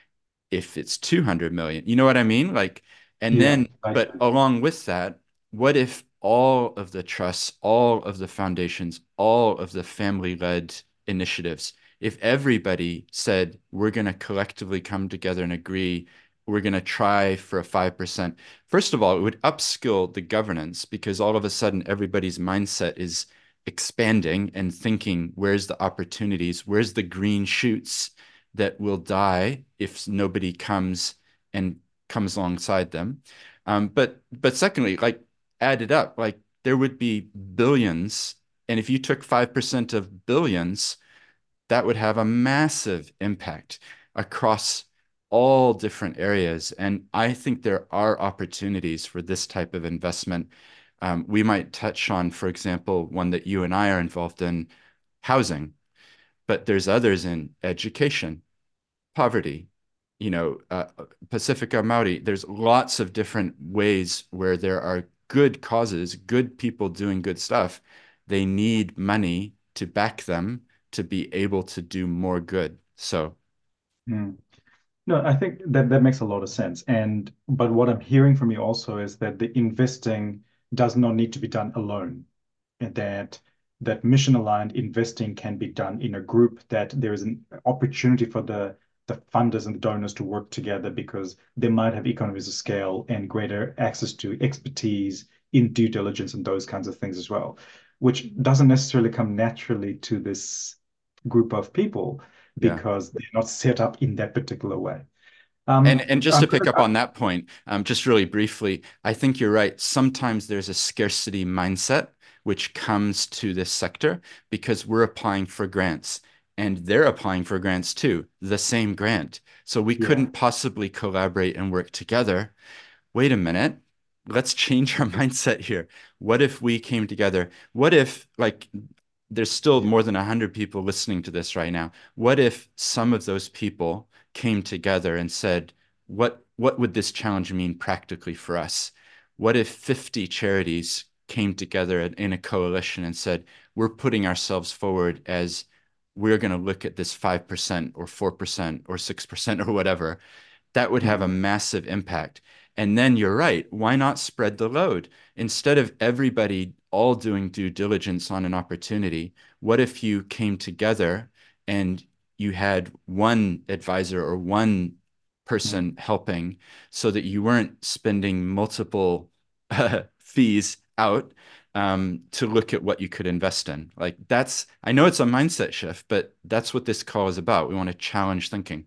Speaker 1: if it's two hundred million. You know what I mean? Like, and
Speaker 2: Yeah,
Speaker 1: then,
Speaker 2: I
Speaker 1: but
Speaker 2: do.
Speaker 1: along with that, what if all of the trusts, all of the foundations, all of the family-led initiatives, if everybody said, we're going to collectively come together and agree, we're going to try for a five percent. First of all, it would upskill the governance because all of a sudden everybody's mindset is expanding and thinking, where's the opportunities? Where's the green shoots that will die if nobody comes and comes alongside them. Um, but but secondly, like add it up, like there would be billions, and if you took five percent of billions, that would have a massive impact across all different areas. And I think there are opportunities for this type of investment. Um, we might touch on, for example, one that you and I are involved in, housing, but there's others in education, poverty, you know, uh, Pacifica Maori. There's lots of different ways where there are good causes, good people doing good stuff. They need money to back them to be able to do more good. So,
Speaker 2: Mm. No, I think that that makes a lot of sense. And but what I'm hearing from you also is that the investing does not need to be done alone, and that that mission-aligned investing can be done in a group, that there is an opportunity for the the funders and the donors to work together because they might have economies of scale and greater access to expertise in due diligence and those kinds of things as well, which doesn't necessarily come naturally to this group of people
Speaker 1: yeah.
Speaker 2: because they're not set up in that particular way.
Speaker 1: And
Speaker 2: Um,
Speaker 1: and just
Speaker 2: I'm
Speaker 1: to pick
Speaker 2: gonna,
Speaker 1: up on that point, um, just really briefly, I think you're right. Sometimes there's a scarcity mindset which comes to this sector because we're applying for grants and they're applying for grants too, the same grant. So we
Speaker 2: yeah,
Speaker 1: couldn't possibly collaborate and work together. Wait a minute, let's change our mindset here. What if we came together? What if, like, there's still
Speaker 2: yeah,
Speaker 1: more than one hundred people listening to this right now. What if some of those people came together and said, what, what would this challenge mean practically for us? What if fifty charities came together in a coalition and said, we're putting ourselves forward as we're going to look at this five percent or four percent or six percent or whatever, that would have a
Speaker 2: mm,
Speaker 1: massive impact. And then you're right. Why not spread the load? Instead of everybody all doing due diligence on an opportunity, what if you came together and you had one advisor or one
Speaker 2: mm.
Speaker 1: person helping so that you weren't spending multiple uh, fees out um, to look at what you could invest in? Like that's, I know it's a mindset shift, but that's what this call is about. We want to challenge thinking.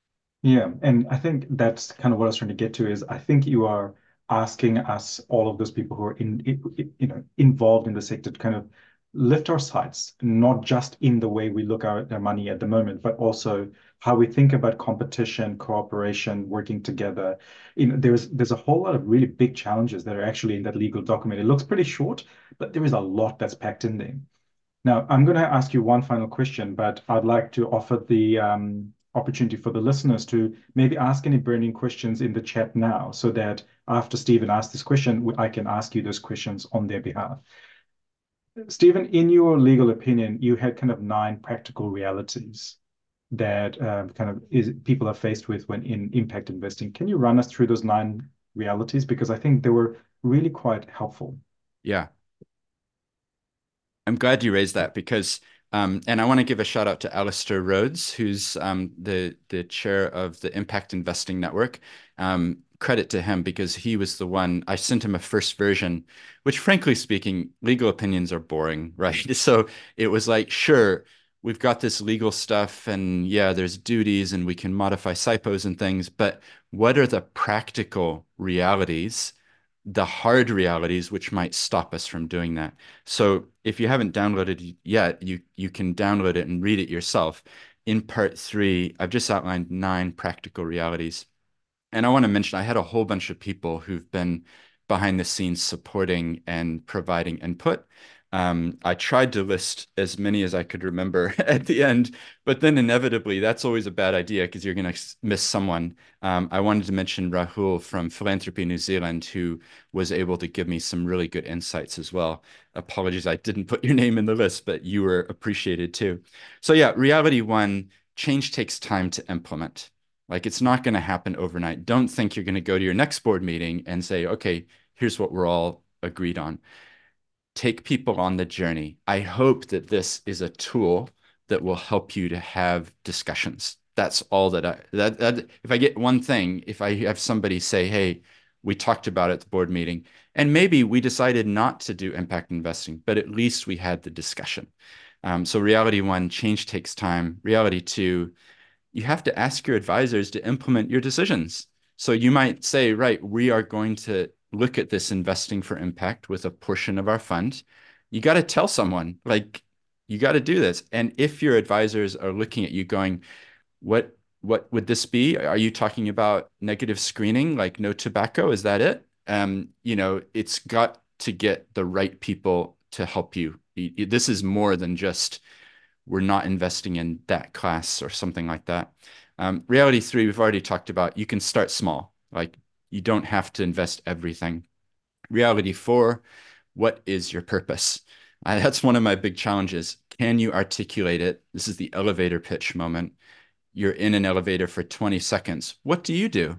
Speaker 2: Yeah, and I think that's kind of what I was trying to get to is I think you are asking us, all of those people who are in, in you know, involved in the sector, to kind of lift our sights, not just in the way we look at our money at the moment, but also how we think about competition, cooperation, working together. You know, there's there's a whole lot of really big challenges that are actually in that legal document. It looks pretty short, but there is a lot that's packed in there. Now, I'm going to ask you one final question, but I'd like to offer the um, opportunity for the listeners to maybe ask any burning questions in the chat now, so that after Stephen asks this question, I can ask you those questions on their behalf. Stephen, in your legal opinion, you had kind of nine practical realities that um, kind of is people are faced with when in impact investing. Can you run us through those nine realities? Because I think they were really quite helpful.
Speaker 1: Yeah. I'm glad you raised that because, um, and I want to give a shout out to Alistair Rhodes, who's um, the the chair of the Impact Investing Network. Um, credit to him because he was the one. I sent him a first version, which, frankly speaking, legal opinions are boring, right? So it was like, sure, we've got this legal stuff, and yeah, there's duties, and we can modify S I P Os and things, but what are the practical realities? The hard realities which might stop us from doing that. So if you haven't downloaded it yet, you you can download it and read it yourself. In part three, I've just outlined nine practical realities. And I want to mention, I had a whole bunch of people who've been behind the scenes supporting and providing input. Um, I tried to list as many as I could remember at the end, but then inevitably that's always a bad idea because you're going to miss someone. Um, I wanted to mention Rahul from Philanthropy New Zealand, who was able to give me some really good insights as well. Apologies, I didn't put your name in the list, but you were appreciated too. So yeah, reality one, change takes time to implement. Like it's not going to happen overnight. Don't think you're going to go to your next board meeting and say, okay, here's what we're all agreed on. Take people on the journey. I hope that this is a tool that will help you to have discussions. That's all that I that, that if I get one thing, if I have somebody say, hey, we talked about it at the board meeting, and maybe we decided not to do impact investing, but at least we had the discussion. Um, so reality one, change takes time. Reality two, you have to ask your advisors to implement your decisions. So you might say, right, we are going to look at this investing for impact with a portion of our fund. You got to tell someone, like, you got to do this. And if your advisors are looking at you going, what what would this be? Are you talking about negative screening, like no tobacco? Is that it? Um, you know, it's got to get the right people to help you. This is more than just we're not investing in that class or something like that. Um, reality three, we've already talked about, you can start small. Like you don't have to invest everything. Reality four, what is your purpose? Uh, that's one of my big challenges. Can you articulate it? This is the elevator pitch moment. You're in an elevator for twenty seconds. What do you do?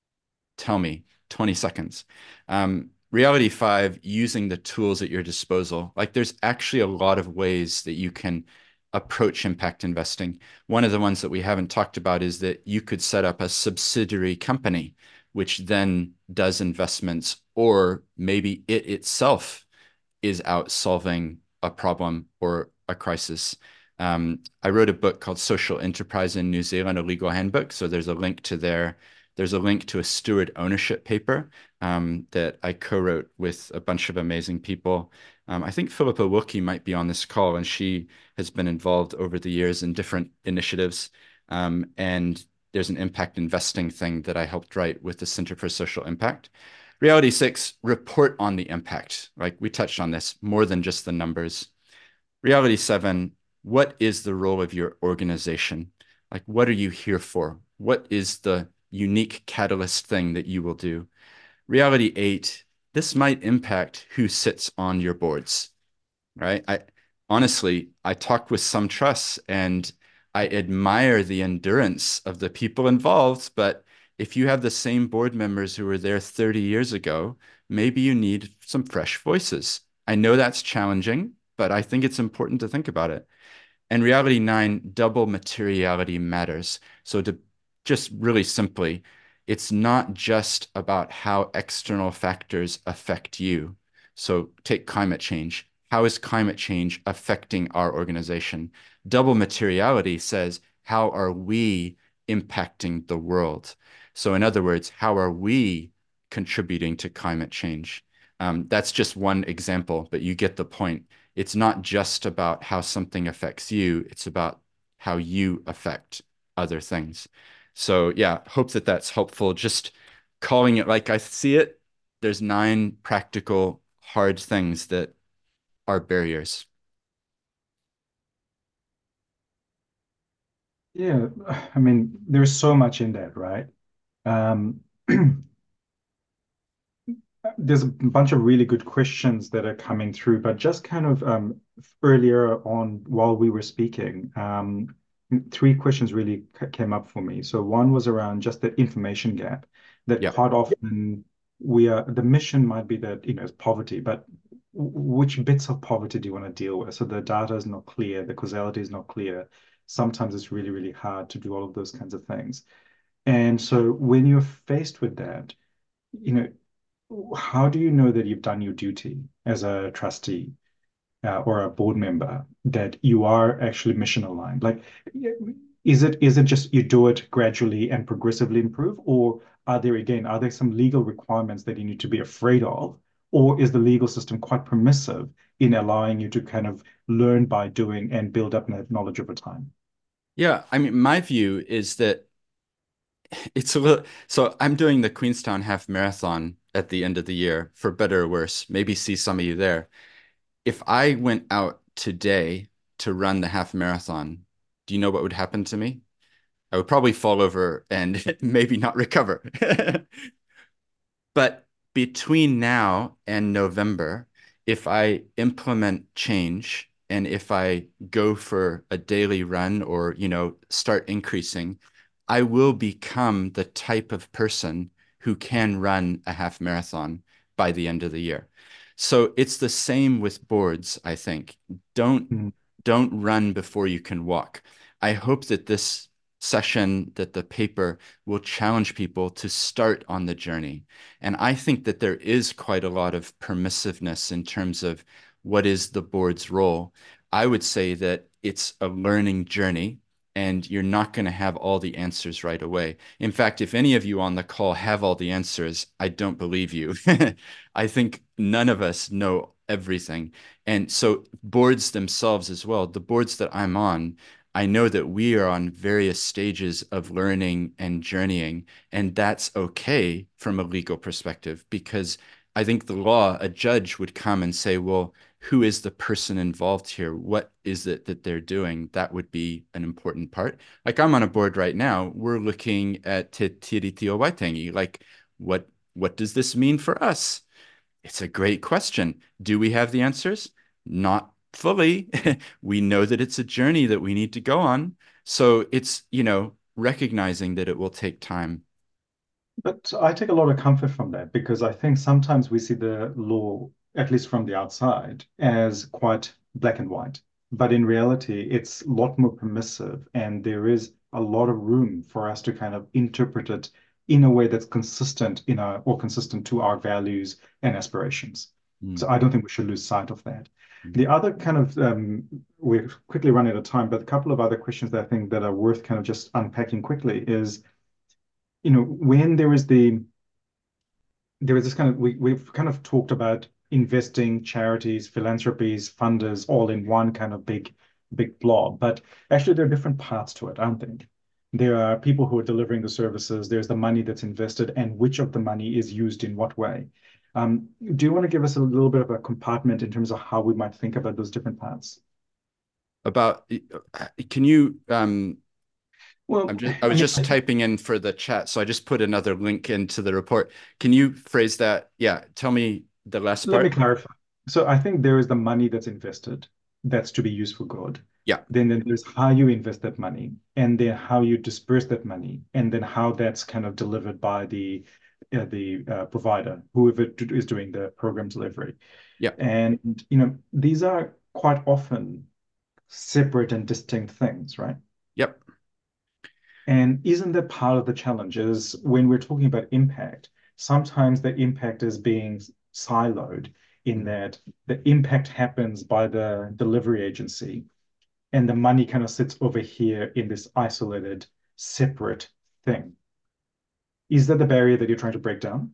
Speaker 1: Tell me, twenty seconds. Um, reality five, using the tools at your disposal. Like there's actually a lot of ways that you can approach impact investing. One of the ones that we haven't talked about is that you could set up a subsidiary company, which then does investments, or maybe it itself is out solving a problem or a crisis. Um, I wrote a book called Social Enterprise in New Zealand, a legal handbook. So there's a link to there. There's a link to a steward ownership paper um, that I co-wrote with a bunch of amazing people. Um, I think Philippa Wilkie might be on this call, and she has been involved over the years in different initiatives. Um, and there's an impact investing thing that I helped write with the Center for Social Impact. Reality six, report on the impact. Like we touched on this, more than just the numbers. Reality seven, what is the role of your organization? Like, what are you here for? What is the unique catalyst thing that you will do? Reality eight, this might impact who sits on your boards, right? I honestly, I talk with some trusts and I admire the endurance of the people involved, but if you have the same board members who were there thirty years ago, maybe you need some fresh voices. I know that's challenging, but I think it's important to think about it. And reality nine, double materiality matters. So to just really simply, it's not just about how external factors affect you. So take climate change. How is climate change affecting our organization? Double materiality says, how are we impacting the world? So in other words, how are we contributing to climate change? Um, that's just one example, but you get the point. It's not just about how something affects you, it's about how you affect other things. So, yeah, hope that that's helpful. Just calling it like I see it, there's nine practical, hard things that are barriers.
Speaker 2: Yeah, I mean, there's so much in that, right? Um, there's a bunch of really good questions that are coming through, but just kind of um, earlier on while we were speaking, um, three questions really c- came up for me. So one was around just the information gap, that
Speaker 1: Yeah.
Speaker 2: quite often we are, the mission might be that, you know, it's poverty, but w- which bits of poverty do you want to deal with? So the data is not clear, the causality is not clear. Sometimes it's really, really hard to do all of those kinds of things. And so when you're faced with that, you know, how do you know that you've done your duty as a trustee uh, or a board member, that you are actually mission aligned? Like, is it is it just you do it gradually and progressively improve, or are there again are there some legal requirements that you need to be afraid of, or is the legal system quite permissive in allowing you to kind of learn by doing and build up that knowledge over time?
Speaker 1: Yeah. I mean, my view is that it's a little, so I'm doing the Queenstown Half Marathon at the end of the year, for better or worse. Maybe see some of you there. If I went out today to run the half marathon, do you know what would happen to me? I would probably fall over and maybe not recover. But between now and November, if I implement change and if I go for a daily run or, you know, start increasing, I will become the type of person who can run a half marathon by the end of the year. So it's the same with boards, I think. Don't
Speaker 2: Mm,
Speaker 1: don't run before you can walk. I hope that this session, that the paper will challenge people to start on the journey. And I think that there is quite a lot of permissiveness in terms of what is the board's role. I would say that it's a learning journey and you're not going to have all the answers right away. In fact, if any of you on the call have all the answers, I don't believe you. I think none of us know everything. And so boards themselves as well, the boards that I'm on, I know that we are on various stages of learning and journeying, and that's okay from a legal perspective because I think the law, a judge would come and say, well, who is the person involved here? What is it that they're doing? That would be an important part. Like I'm on a board right now, we're looking at Te Tiriti o Waitangi. Like, what what does this mean for us? It's a great question. Do we have the answers? Not fully. We know that it's a journey that we need to go on. So it's, you know, recognizing that it will take time.
Speaker 2: But I take a lot of comfort from that because I think sometimes we see the law, at least from the outside, as quite black and white. But in reality, it's a lot more permissive, and there is a lot of room for us to kind of interpret it in a way that's consistent in our or consistent to our values and aspirations. So
Speaker 1: Mm.
Speaker 2: I don't think we should lose sight of that. The other kind of um, we're quickly running out of time, but a couple of other questions that I think that are worth kind of just unpacking quickly is, you know, when there is the there is this kind of we we've kind of talked about investing, charities, philanthropies, funders, all in one kind of big big blob. But actually, there are different parts to it, aren't there? There are people who are delivering the services. There's the money that's invested, and which of the money is used in what way. Um, do you want to give us a little bit of a compartment in terms of how we might think about those different parts?
Speaker 1: About, can you, um, I'm
Speaker 2: Well,
Speaker 1: just, I
Speaker 2: I
Speaker 1: was
Speaker 2: mean,
Speaker 1: just
Speaker 2: I think
Speaker 1: typing in for the chat, so I just put another link into the report. Can you phrase that? Yeah, tell me the last
Speaker 2: let me
Speaker 1: part.
Speaker 2: clarify. So I think there is the money that's invested that's to be used for good.
Speaker 1: Yeah,
Speaker 2: Then, then there's how you invest that money, and then how you disperse that money, and then how that's kind of delivered by the uh, the uh, provider, whoever is doing the program delivery.
Speaker 1: yeah,
Speaker 2: And you know, these are quite often separate and distinct things, right?
Speaker 1: yep.
Speaker 2: And isn't that part of the challenge is when we're talking about impact, sometimes the impact is being siloed in
Speaker 1: Mhm.
Speaker 2: that the impact happens by the delivery agency and the money kind of sits over here in this isolated, separate thing. Is that the barrier that you're trying to break down?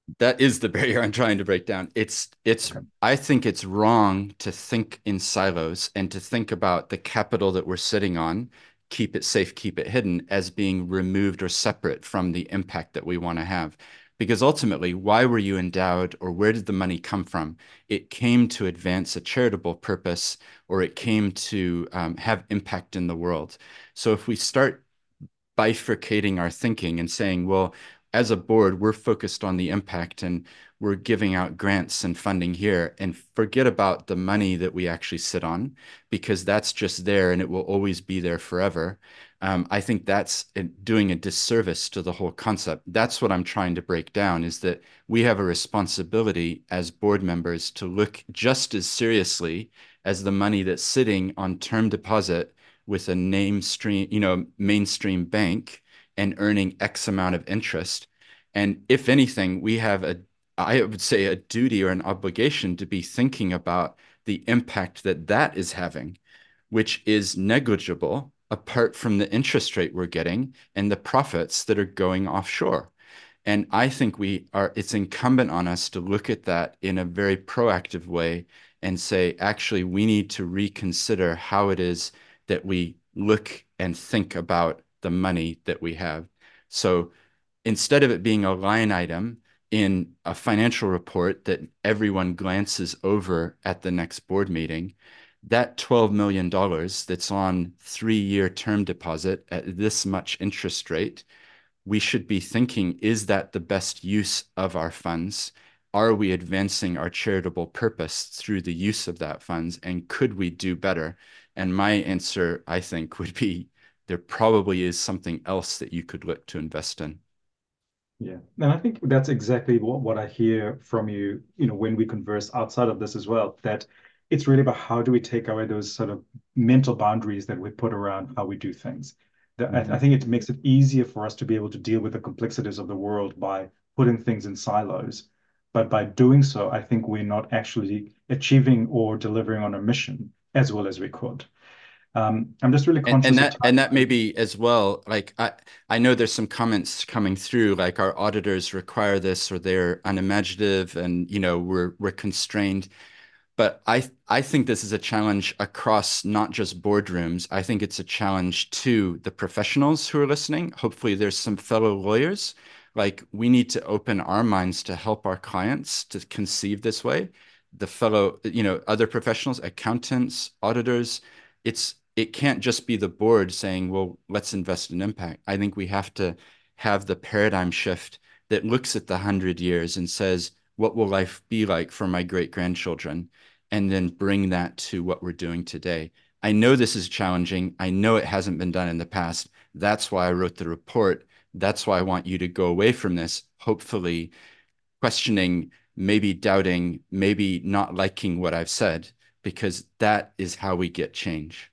Speaker 1: That is the barrier I'm trying to break down. It's it's
Speaker 2: Okay.
Speaker 1: I think it's wrong to think in silos and to think about the capital that we're sitting on, keep it safe, keep it hidden, as being removed or separate from the impact that we want to have. Because ultimately, why were you endowed or where did the money come from? It came to advance a charitable purpose or it came to um, have impact in the world. So if we start bifurcating our thinking and saying, well, as a board, we're focused on the impact and we're giving out grants and funding here and forget about the money that we actually sit on because that's just there and it will always be there forever. Um, I think that's doing a disservice to the whole concept. That's what I'm trying to break down is that we have a responsibility as board members to look just as seriously as the money that's sitting on term deposit with a name stream, you know, mainstream bank and earning X amount of interest. And if anything, we have a, I would say, a duty or an obligation to be thinking about the impact that that is having, which is negligible apart from the interest rate we're getting and the profits that are going offshore. And I think we are, it's incumbent on us to look at that in a very proactive way and say, actually, we need to reconsider how it is that we look and think about the money that we have. So instead of it being a line item in a financial report that everyone glances over at the next board meeting, that twelve million dollars that's on three-year term deposit at this much interest rate, we should be thinking, is that the best use of our funds? Are we advancing our charitable purpose through the use of that funds? And could we do better? And my answer, I think, would be there probably is something else that you could look to invest in.
Speaker 2: Yeah. And I think that's exactly what, what I hear from you, you know, when we converse outside of this as well, that it's really about how do we take away those sort of mental boundaries that we put around how we do things. That I, I
Speaker 1: Mhm.
Speaker 2: think it makes it easier for us to be able to deal with the complexities of the world by putting things in silos. But by doing so, I think we're not actually achieving or delivering on a mission as well as we could. Um, I'm just really
Speaker 1: And and
Speaker 2: conscious of
Speaker 1: that and that may
Speaker 2: time.
Speaker 1: be as well, like I I know there's some comments coming through, like our auditors require this or they're unimaginative and you know we're we're constrained. But I I think this is a challenge across not just boardrooms. I think it's a challenge to the professionals who are listening. Hopefully, there's some fellow lawyers. Like we need to open our minds to help our clients to conceive this way. The fellow, you know, other professionals, accountants, auditors, it's it can't just be the board saying, well, let's invest in impact. I think we have to have the paradigm shift that looks at the hundred years and says, what will life be like for my great grandchildren? And then bring that to what we're doing today. I know this is challenging. I know it hasn't been done in the past. That's why I wrote the report. That's why I want you to go away from this, hopefully questioning, maybe doubting, maybe not liking what I've said, because that is how we get change.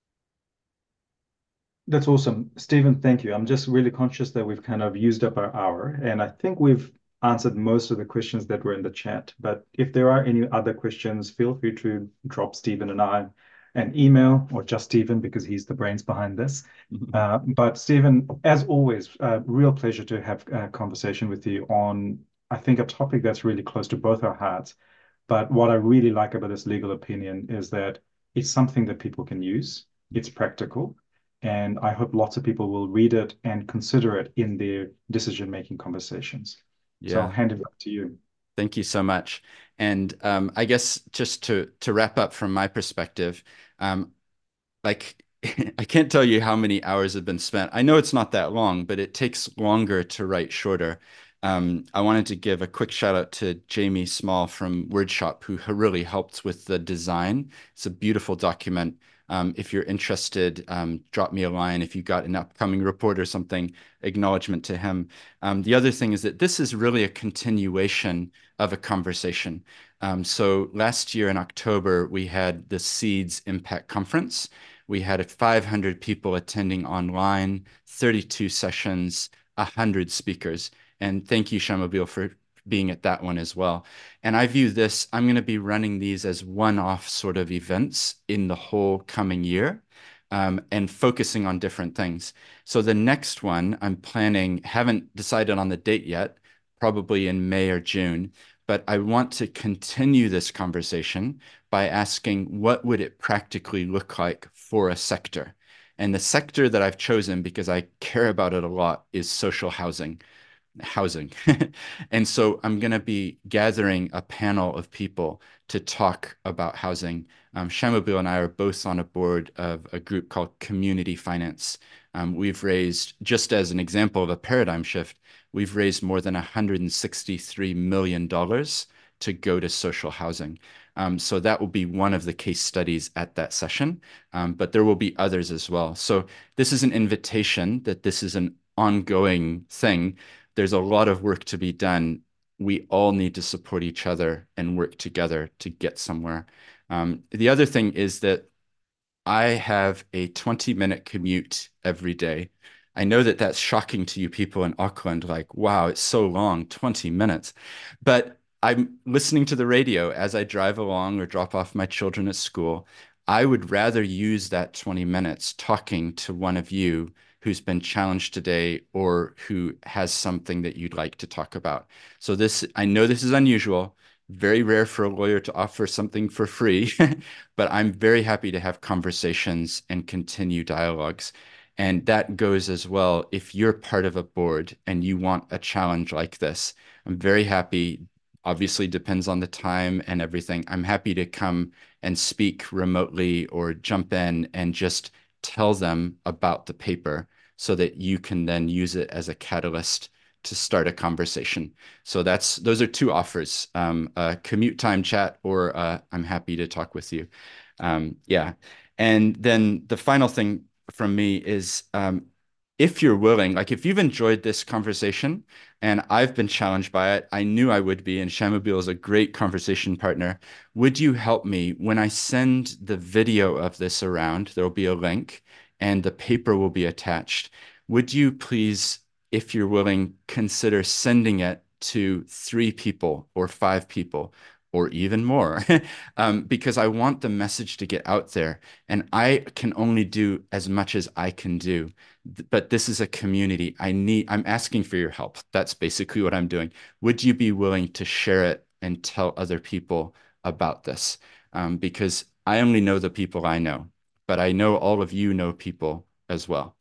Speaker 2: That's awesome. Stephen, thank you. I'm just really conscious that we've kind of used up our hour, and I think we've answered most of the questions that were in the chat. But if there are any other questions, feel free to drop Stephen and I an email, or just Stephen because he's the brains behind this. Uh, but Stephen, as always, uh, real pleasure to have a conversation with you on, I think, a topic that's really close to both our hearts. But what I really like about this legal opinion is that it's something that people can use. It's practical and I hope lots of people will read it and consider it in their decision-making conversations. So I'll
Speaker 1: Yeah.
Speaker 2: hand it back to you.
Speaker 1: Thank you so much. And um, I guess just to to wrap up from my perspective, um, like I can't tell you how many hours have been spent. I know it's not that long, but it takes longer to write shorter. Um, I wanted to give a quick shout out to Jamie Small from WordShop, who really helped with the design. It's a beautiful document. Um, if you're interested, um, drop me a line. If you got an upcoming report or something, acknowledgement to him. Um, the other thing is that this is really a continuation of a conversation. Um, so last year in October, we had the Seeds Impact Conference. We had five hundred people attending online, thirty-two sessions, one hundred speakers. And thank you, Shamobile, for being at that one as well. And I view this, I'm going to be running these as one-off sort of events in the whole coming year um, and focusing on different things. So the next one I'm planning, haven't decided on the date yet, probably in May or June. But I want to continue this conversation by asking what would it practically look like for a sector? And the sector that I've chosen because I care about it a lot is social housing housing. And so I'm going to be gathering a panel of people to talk about housing. Um, Shamubeel and I are both on a board of a group called Community Finance. Um, we've raised, just as an example of a paradigm shift, we've raised more than one hundred sixty-three million dollars to go to social housing. Um, so that will be one of the case studies at that session, um, but there will be others as well. So this is an invitation that this is an ongoing thing. There's a lot of work to be done. We all need to support each other and work together to get somewhere. Um, the other thing is that I have a twenty minute commute every day. I know that that's shocking to you people in Auckland, like, wow, it's so long, twenty minutes. But I'm listening to the radio as I drive along or drop off my children at school. I would rather use that twenty minutes talking to one of you who's been challenged today or who has something that you'd like to talk about. So this, I know this is unusual, very rare for a lawyer to offer something for free, but I'm very happy to have conversations and continue dialogues. And that goes as well if you're part of a board and you want a challenge like this. I'm very happy. Obviously, depends on the time and everything. I'm happy to come and speak remotely or jump in and just tell them about the paper so that you can then use it as a catalyst to start a conversation. So that's those are two offers: um, a commute time chat, or uh, I'm happy to talk with you. Um, yeah, and then the final thing from me is um, if you're willing, like if you've enjoyed this conversation and I've been challenged by it, I knew I would be, and Shamubeel is a great conversation partner. Would you help me when I send the video of this around? There will be a link and the paper will be attached. Would you please, if you're willing, consider sending it to three people or five people or even more, um, because I want the message to get out there. And I can only do as much as I can do. But this is a community. I need, I'm asking for your help. That's basically what I'm doing. Would you be willing to share it and tell other people about this? Um, because I only know the people I know, but I know all of you know people as well.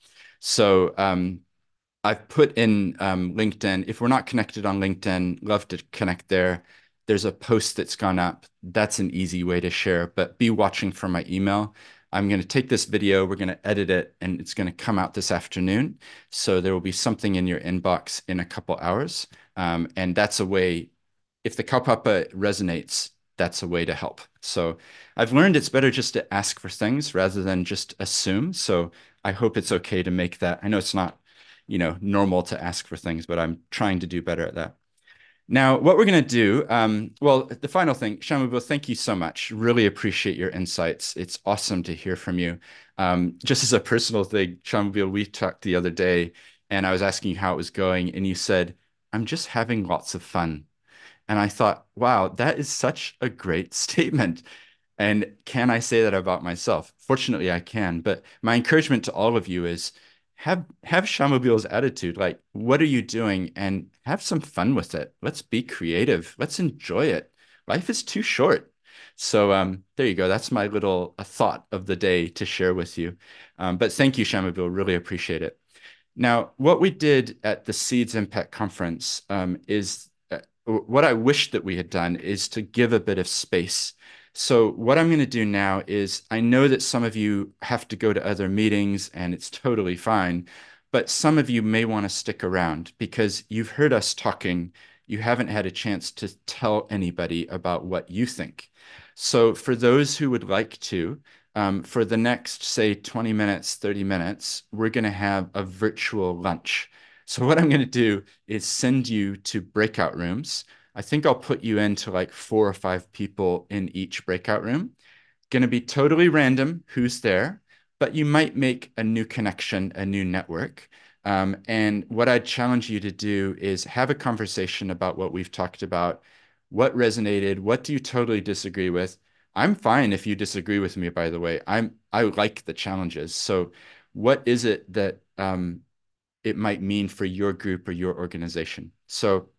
Speaker 1: So um, I've put in um, LinkedIn. If we're not connected on LinkedIn, love to connect there. There's a post that's gone up. That's an easy way to share, but be watching for my email. I'm going to take this video, we're going to edit it, and it's going to come out this afternoon. So there will be something in your inbox in a couple hours. Um, and that's a way, if the kaupapa resonates, that's a way to help. So I've learned it's better just to ask for things rather than just assume. So I hope it's okay to make that. I know it's not, you know, normal to ask for things, but I'm trying to do better at that. Now, what we're going to do, um, well, the final thing, Shamubeel, thank you so much. Really appreciate your insights. It's awesome to hear from you. Um, just as a personal thing, Shamubeel, we talked the other day and I was asking you how it was going, and you said, I'm just having lots of fun. And I thought, wow, that is such a great statement. And can I say that about myself? Fortunately, I can. But my encouragement to all of you is have have Shamubeel's attitude. Like, what are you doing? And have some fun with it. Let's be creative. Let's enjoy it. Life is too short. So um, there you go. That's my little a thought of the day to share with you. Um, but thank you, Shamubeel. Really appreciate it. Now, what we did at the Seeds Impact Conference um, is uh, what I wish that we had done is to give a bit of space. So what I'm going to do now is I know that some of you have to go to other meetings and it's totally fine, but some of you may want to stick around because you've heard us talking. You haven't had a chance to tell anybody about what you think. So for those who would like to, um, for the next, say, twenty minutes, thirty minutes, we're going to have a virtual lunch. So what I'm going to do is send you to breakout rooms. I think I'll put you into like four or five people in each breakout room. Going to be totally random who's there, but you might make a new connection, a new network. Um, and what I'd challenge you to do is have a conversation about what we've talked about. What resonated? What do you totally disagree with? I'm fine if you disagree with me, by the way. I'm I like the challenges. So what is it that um, it might mean for your group or your organization? So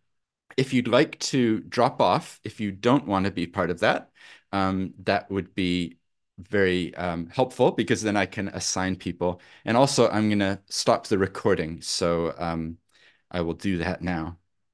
Speaker 1: If you'd like to drop off, if you don't want to be part of that, um, that would be very um, helpful because then I can assign people. And also, I'm going to stop the recording. So um, I will do that now.